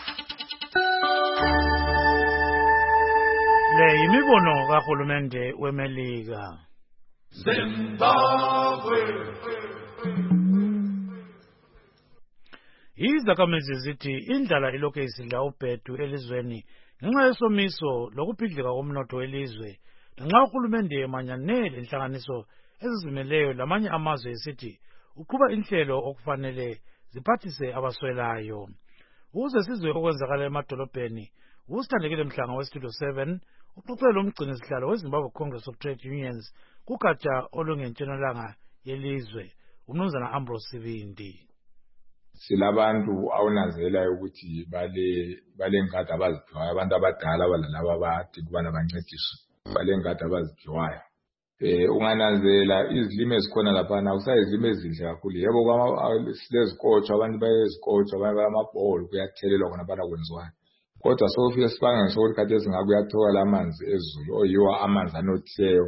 Le yimibono kahulumende wemelika. Zimbabwe. Izakhamizi zithi indlala ilokhu isidla ubhedu elizweni ngenxa yesomiso lokuphidlika komnotho welizwe, ngenxa uhulumende emanyane lenhlanganiso ezizimeleyo lamanye amazwe esithi uqhuba inhlelo okufanele ziphathise abaswelayo. Ukuze sizwe okwenzakala emadolobheni, usithandekile Mhlanga weStudio seven uxoxela umgcini sihlalo weZimbabwe Congress of Trade Unions kugatsha olungentshonalanga yelizwe, uMnumzana Ambrose Sibindi. Silabantu awunanzelayo ukuthi bale balengadi abaziphiwayo, abantu abadala abalalaba abade kubana bancediswe balengadi abaziphiwayo. Eh ungananzela izilimo ezikhona lapha na kusayizilimo ezinhle kakhulu. Yebo kwama silezikotsho abantu bayezikotsho abantu amabhola kuyathelelwa khona bana kwenziwayo. Kodwa sofika sibanga ngisho kade singabe uyathola amanzi ezulu oyiwa amanzi anothileyo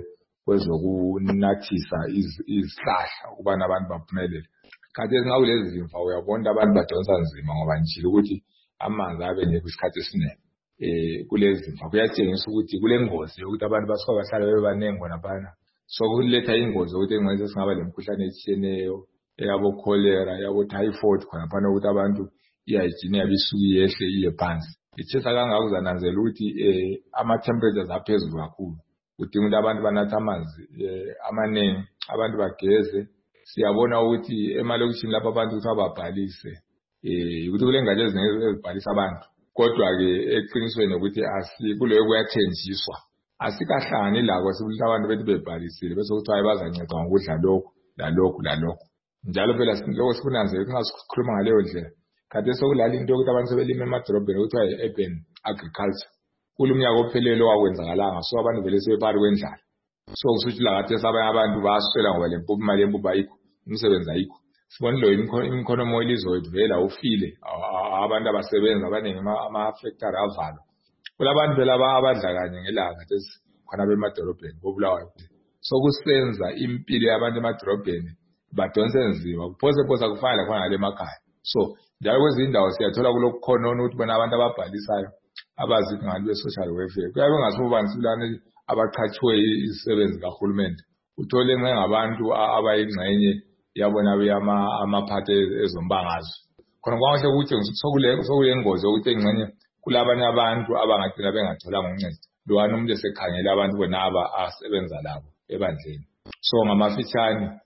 kwezokunathisa izihlahla ukubana abantu baphumelele. Kade singawulezi zimfa uyabona abantu badonsa nzima ngoba njilo ukuthi amanzi abe ngeke isikhathi esiningi. Eh kulezi zimfa kuyatshengisa ukuthi kulengozi yokuthi abantu basuka bahlala bebanengi khona phana. So kuletha ingozi ukuthi engcenye singaba lemikhuhlane etshiyeneyo eyabo cholera yabo typhoid khona phana ukuthi abantu iyayigcina yabisuki yehle iye phansi. Ithesa kangaka uzananzela ukuthi eh ama temperatures aphezulu kakhulu. Udinga ukuthi abantu banatha amanzi amanengi, abantu bageze. Siyabona ukuthi emalokishini lapha abantu ukuthi ababhalise eh ukuthi kulengane ezinenge ezibhalisa abantu. Kodwa ke eqinisweni ukuthi asikuleyo kuyathenjiswa. Asikahlangani lako sibulisa abantu bethi bebhalisile bese kuthi hayi bazanceda ngokudla lokho la lokho la lokho. Njalo phela sinhloko sifunanze kungasikhuluma ngaleyo ndlela. Kade sokulala into ukuthi abantu sebelima emadrobheni ukuthi ayi urban agriculture. Kulumnyaka ophelele wakwenzakalanga so abantu vele sebepari kwendlala. So usuthi la kade sabanye abantu baswela ngoba lempupu imali yempupu ayikho, umsebenzi ayikho. Sibona lo imkhonomo ilizwe vela ufile abantu abasebenza abaningi ama factory avalwa. Kulabantu vela abadla kanye ngelanga khona bemadrobheni bobulawayo. So kusenza impilo yabantu emadrobheni badonse nzima kuphose phosa kufanele khona ngale emakhaya. So njalo kwezindawo siyathola kulokukhona ukuthi bona abantu ababhalisayo abazithi ngani be social welfare kuyabe ngasuba ngisilana abaqhatshiwe izisebenzi kahulumende. Uthole ngabantu abayingxenye yabona beyama amaphathe ezombangazo. Khona kwahle ukuthi sokuleke sokuyengozi ukuthi engxenye kulabanye abantu abangagcina bengathola ngoncedo. Lwana umuntu esekhangela abantu bona aba asebenza labo ebandleni. So ngamafitshane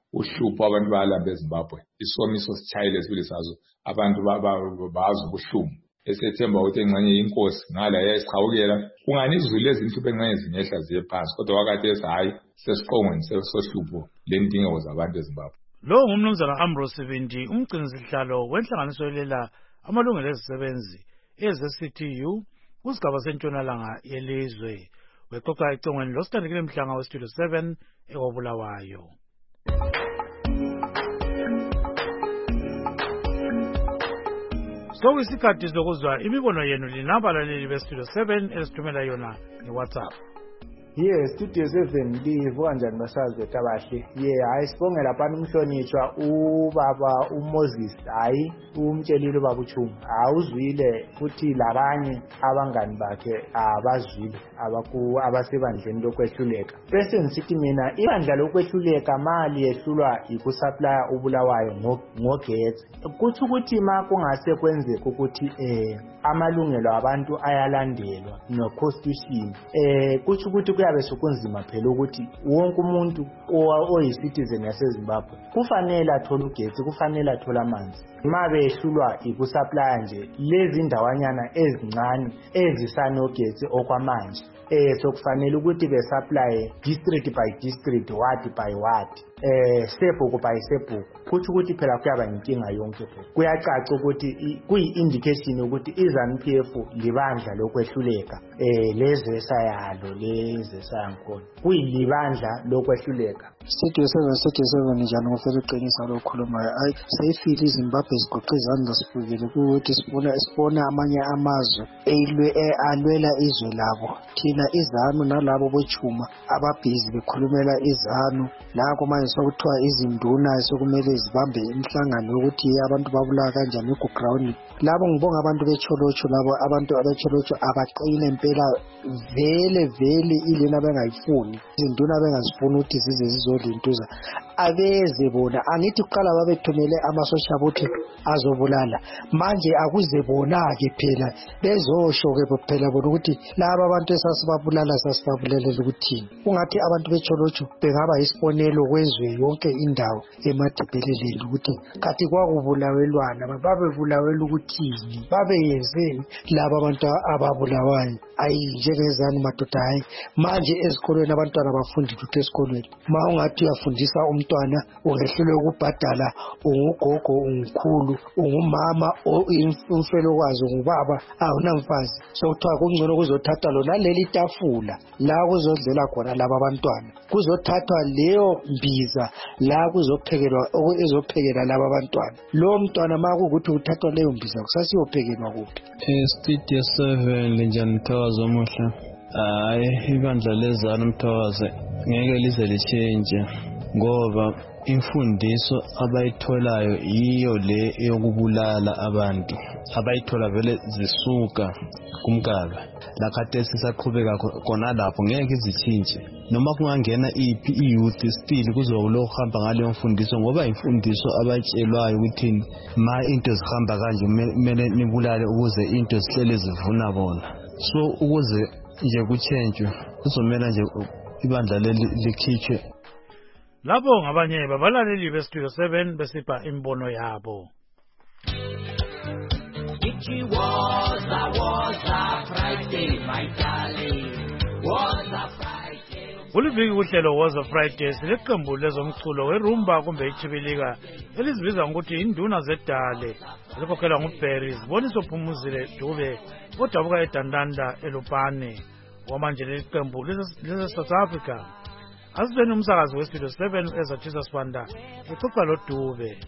uhlupho abantu bayalamba eZimbabwe isomiso sitshayile sibili sazo abantu bazi ubuhlungu esethemba ukuthi engxenye inkosi ngala yayisichawukela kungani izulu ezinhlupho engxenye zingehla ziye phansi kodwa wakade hayi sesiqongweni sesohlupho lendingo zabantu eZimbabwe. Lo ngumnumzana Ambrose Sibindi umgcinisihlalo wenhlanganiso yelela amalungelo ezisebenzi eze-C T U kusigaba sentshonalanga yelizwe. Wexoxa econgweni losithandekile mhlanga weStudio seven eKobulawayo. Sokuyisikhathi sokuzwa imibono yenu linabalaleli beStudio seven esithumela yona ngeWhatsApp. Yes, Studio seven livuka kanjani basazi betabahle. Yeah, hayi sibonge lapha umhlonishwa ubaba uMoses hayi umtshelile ubaba uChuma. Awuzwile futhi labanye abangani bakhe abazwile abaku abasebandleni lokwehluleka. Bese ngisithi mina ibandla lokwehluleka mali yehlulwa ikusupply ubulawayo ngogetse. Kuthi ukuthi ma kungase kwenzeka ukuthi eh amalungelo abantu ayalandelwa no constitution eh kuthi ukuthi kuyabe sokunzima phela ukuthi wonke umuntu oyicitizen yaseZimbabwe kufanele athole ugetsi kufanele athole amanzi mabe ehlulwa ikusupply nje lezi ndawanyana ezincane ezisanogetsi okwamanje eh sokufanele ukuthi be supply district by district ward by ward eh step by step kuthi ukuthi phela kuyaba inkinga yonke phela kuyacaca ukuthi kuyi-indication ukuthi i-ZANU P F libandla lokwehluleka eh lezesa yalo lezesa yakhona kuyilibandla lokwehluleka. Studio seven Studio seven njani ngofela uqinisa lokhulumayo ayi seyifile iZimbabwe zigoqa izandla sifukile ukuthi sibona sibona amanye amazwe elwe alwela izwe labo thina iZANU nalabo bochuma ababhizi bekhulumela iZANU nako manje sokuthiwa izinduna sokumele zibambe imhlangano ukuthi abantu babulawa kanjani ku ground labo ngibonga abantu becholocho labo abantu abecholocho abaqine impela vele vele ilena bengayifuni izinduna bengazifuni ukuthi zize zizolintuza abeze bona angithi kuqala babethumele amasosha bothi azobulala manje akuze bona ke phela bezosho ke phela bona ukuthi laba abantu esasibabulala sasibabulalela ukuthini ungathi abantu becholocho bengaba isibonelo kwezwe yonke indawo emadebeleleni ukuthi kathi kwakubulawelwana babebulawela ukuthini babeyenzeni laba abantu ababulawayo ayi njengezani madoda hayi manje ezikolweni abantwana bafundi lutho esikolweni ma ungathi uyafundisa umntwana ungehlule ukubhadala ungugogo ungikhulu ungumama umfelokwazi ungubaba awunamfazi sokuthiwa kungcono kuzothathwa lona leli tafula la kuzodlela khona laba abantwana kuzothathwa leyo mbiza la kuzophekelwa ezophekelwa laba abantwana lo mntwana ma kukuthi uthathwa leyo mbiza kusasiyophekelwa kuphi. Studio seven linjani Mthokozo omuhle. Hayi ibandla leZANU Mthokozo ngeke lize lichange ngoba imfundiso abayitholayo yiyo le yokubulala abantu abayithola vele zisuka kumkaba la khathesi sisaqhubeka kona lapho ngeke izichinje noma kungangena iphi iyouth still kuzokulo kuhamba ngale mfundiso ngoba imfundiso abatshelwayo ukuthi ma into zihamba kanje kumele nibulale ukuze into zihlele zivuna bona so ukuze nje kuchange kuzomela nje ibandla likhitshwe. Labo ngabanye babalaleli beStudio seven besipha imbono yabo. It was a was a Friday my darling was a Friday. Uliviki uhlelo was a Friday sileqembu lezomculo werumba kumbe ichibilika elizibiza ngokuthi induna zedale likhokhelwa nguBerry Ziboniso Phumuzile Dube odabuka eDandanda eLupane wamanje leqembu lese South Africa. Asizweni umsakazi weStudio seven ezathisa sibanda ixoxa lo Dube.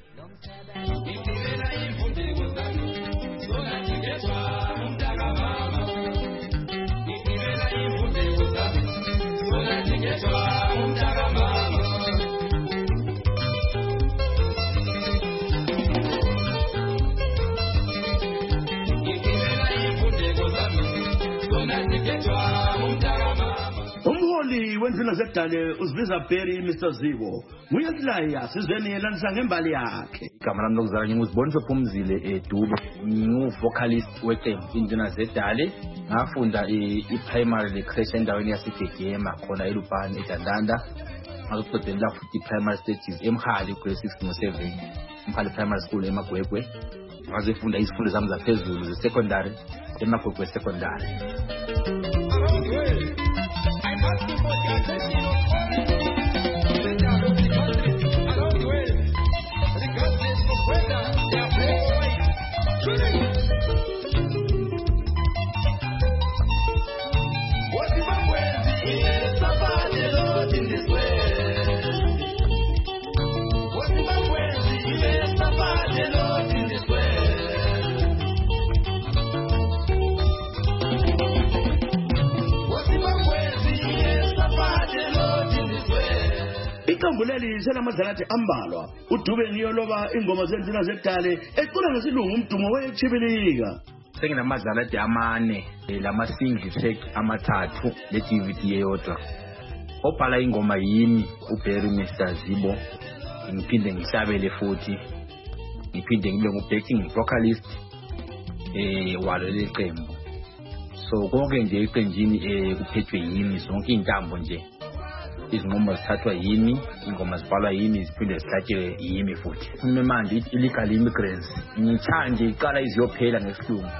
Umholi wenduna zedale uzibiza Berry Mister Zivo nguye silaya sizweni yelanisa ngembali yakhe. Igama lami lokuzala nginguziboniso Phumzile eDube ngu-vocalist weqembu induna zedale ngafunda i-primary le-creche endaweni yaseGegema khona eLupane eDandanda ngazoqedela futhi primary stages eMhali grade six no seven eMhali primary school eMagwegwe ngazofunda izifundo zami zaphezulu ze-secondary eMagwegwe secondary. Iqembu leli senamadlala athi ambalwa uDube ngiyoloba ingoma zenduna zedale ecula ngesilungu umdumo wechibilika. Senginamadlala athi amane lama single track amathathu le D V D eyodwa. Obhala ingoma yimi uBerry Mister Zibo, ngiphinde ngisabele futhi ngiphinde ngibe ngu-backing vocalist eh walo leqembu. So konke nje iqenjini eh kuphethwe yimi, zonke intambo nje izinqomo zithathwa yimi, ingoma zibhalwa yimi, ziphinde zithathwe yimi futhi. Umemandi ithi illegal immigrants ngithande iqala iziyophela ngesilungu.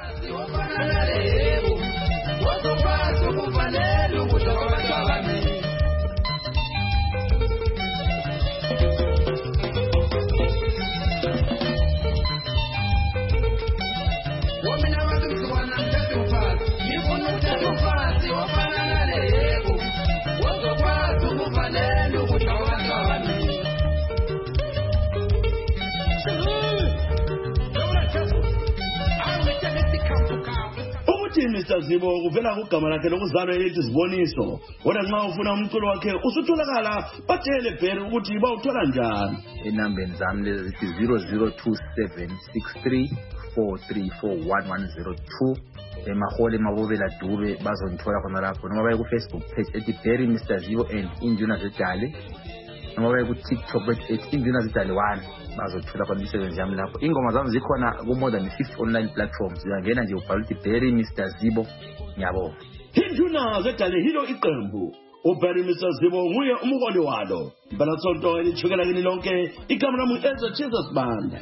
Mister Zibo kuvela kugama lakhe lokuzalwa elithi Siboniso. Wena nxa ufuna umculo wakhe usutholakala, batshele Berry ukuthi bawuthola njani. Enambeni zami lezi zero zero two seven six three four three four one one zero two. Emahole Mabobela Dube bazongithola khona lapho, noma baye ku Facebook page ethi Berry Mister Zibo and Induna Zedale, noma baye ku TikTok ethi Induna Zedale one. Bazothola khona imisebenzi yami lapho. Ingoma zami zikhona ku more than fifty online platforms. Uyangena nje ubhala ukuthi Berry Mister Zibo, ngiyabona. Induna Zedale hilo iqembu. uBerry Mister Zibo nguye umholi walo. Bala sonto elichukela kini lonke igama lami Ezra Jesus Banda.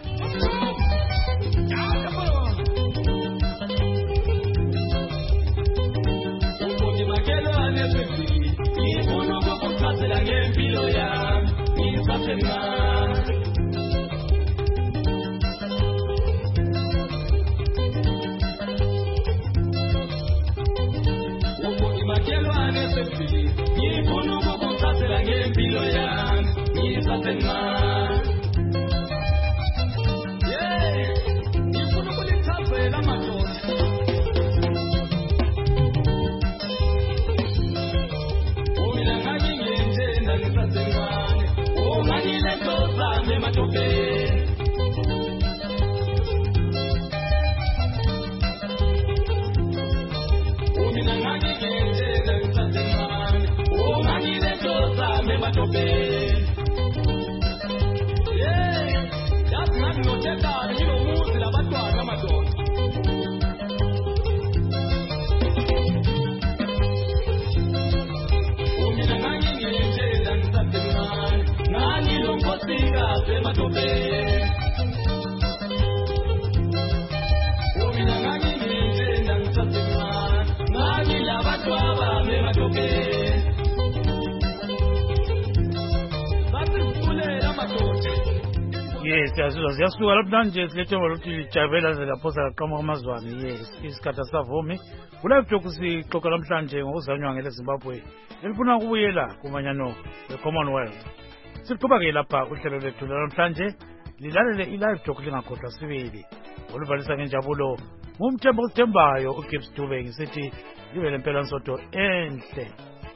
Siyasuka lapho manje silethe ukuthi Javela zelapho saqhamuka amazwane. Yes, isikhathi savumi kula ibhloko sixoxa namhlanje ngokuzanywa ngele Zimbabwe elifuna ukubuyela kumanyano weCommonwealth. Siqhubeka ke lapha uhlelo lethu namhlanje lilalele i-live talk lingakhohlwa sibili oluvalisa ngenjabulo ngumthembo othembayo uGibbs Dube ngisithi libe lempela nsonto enhle.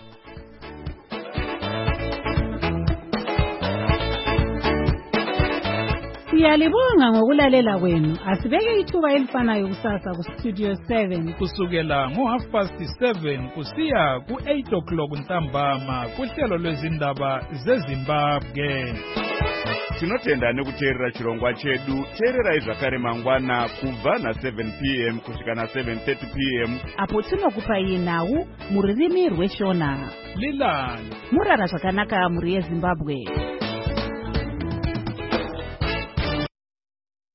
Siyalibonga ngokulalela kwenu. Asibeke ithuba elifanayo kusasa ku Studio seven kusukela ngo half past seven kusiya ku eight o'clock ntambama kuhlelo lwezindaba zeZimbabwe. tinotenda nekuteerera chirongwa chedu. Teererai zvakare mangwana kubva na seven p m kusvika na seven thirty p m apo tinokupai nhau mururimi rweshona. Lilani murara zvakanaka muri yeZimbabwe.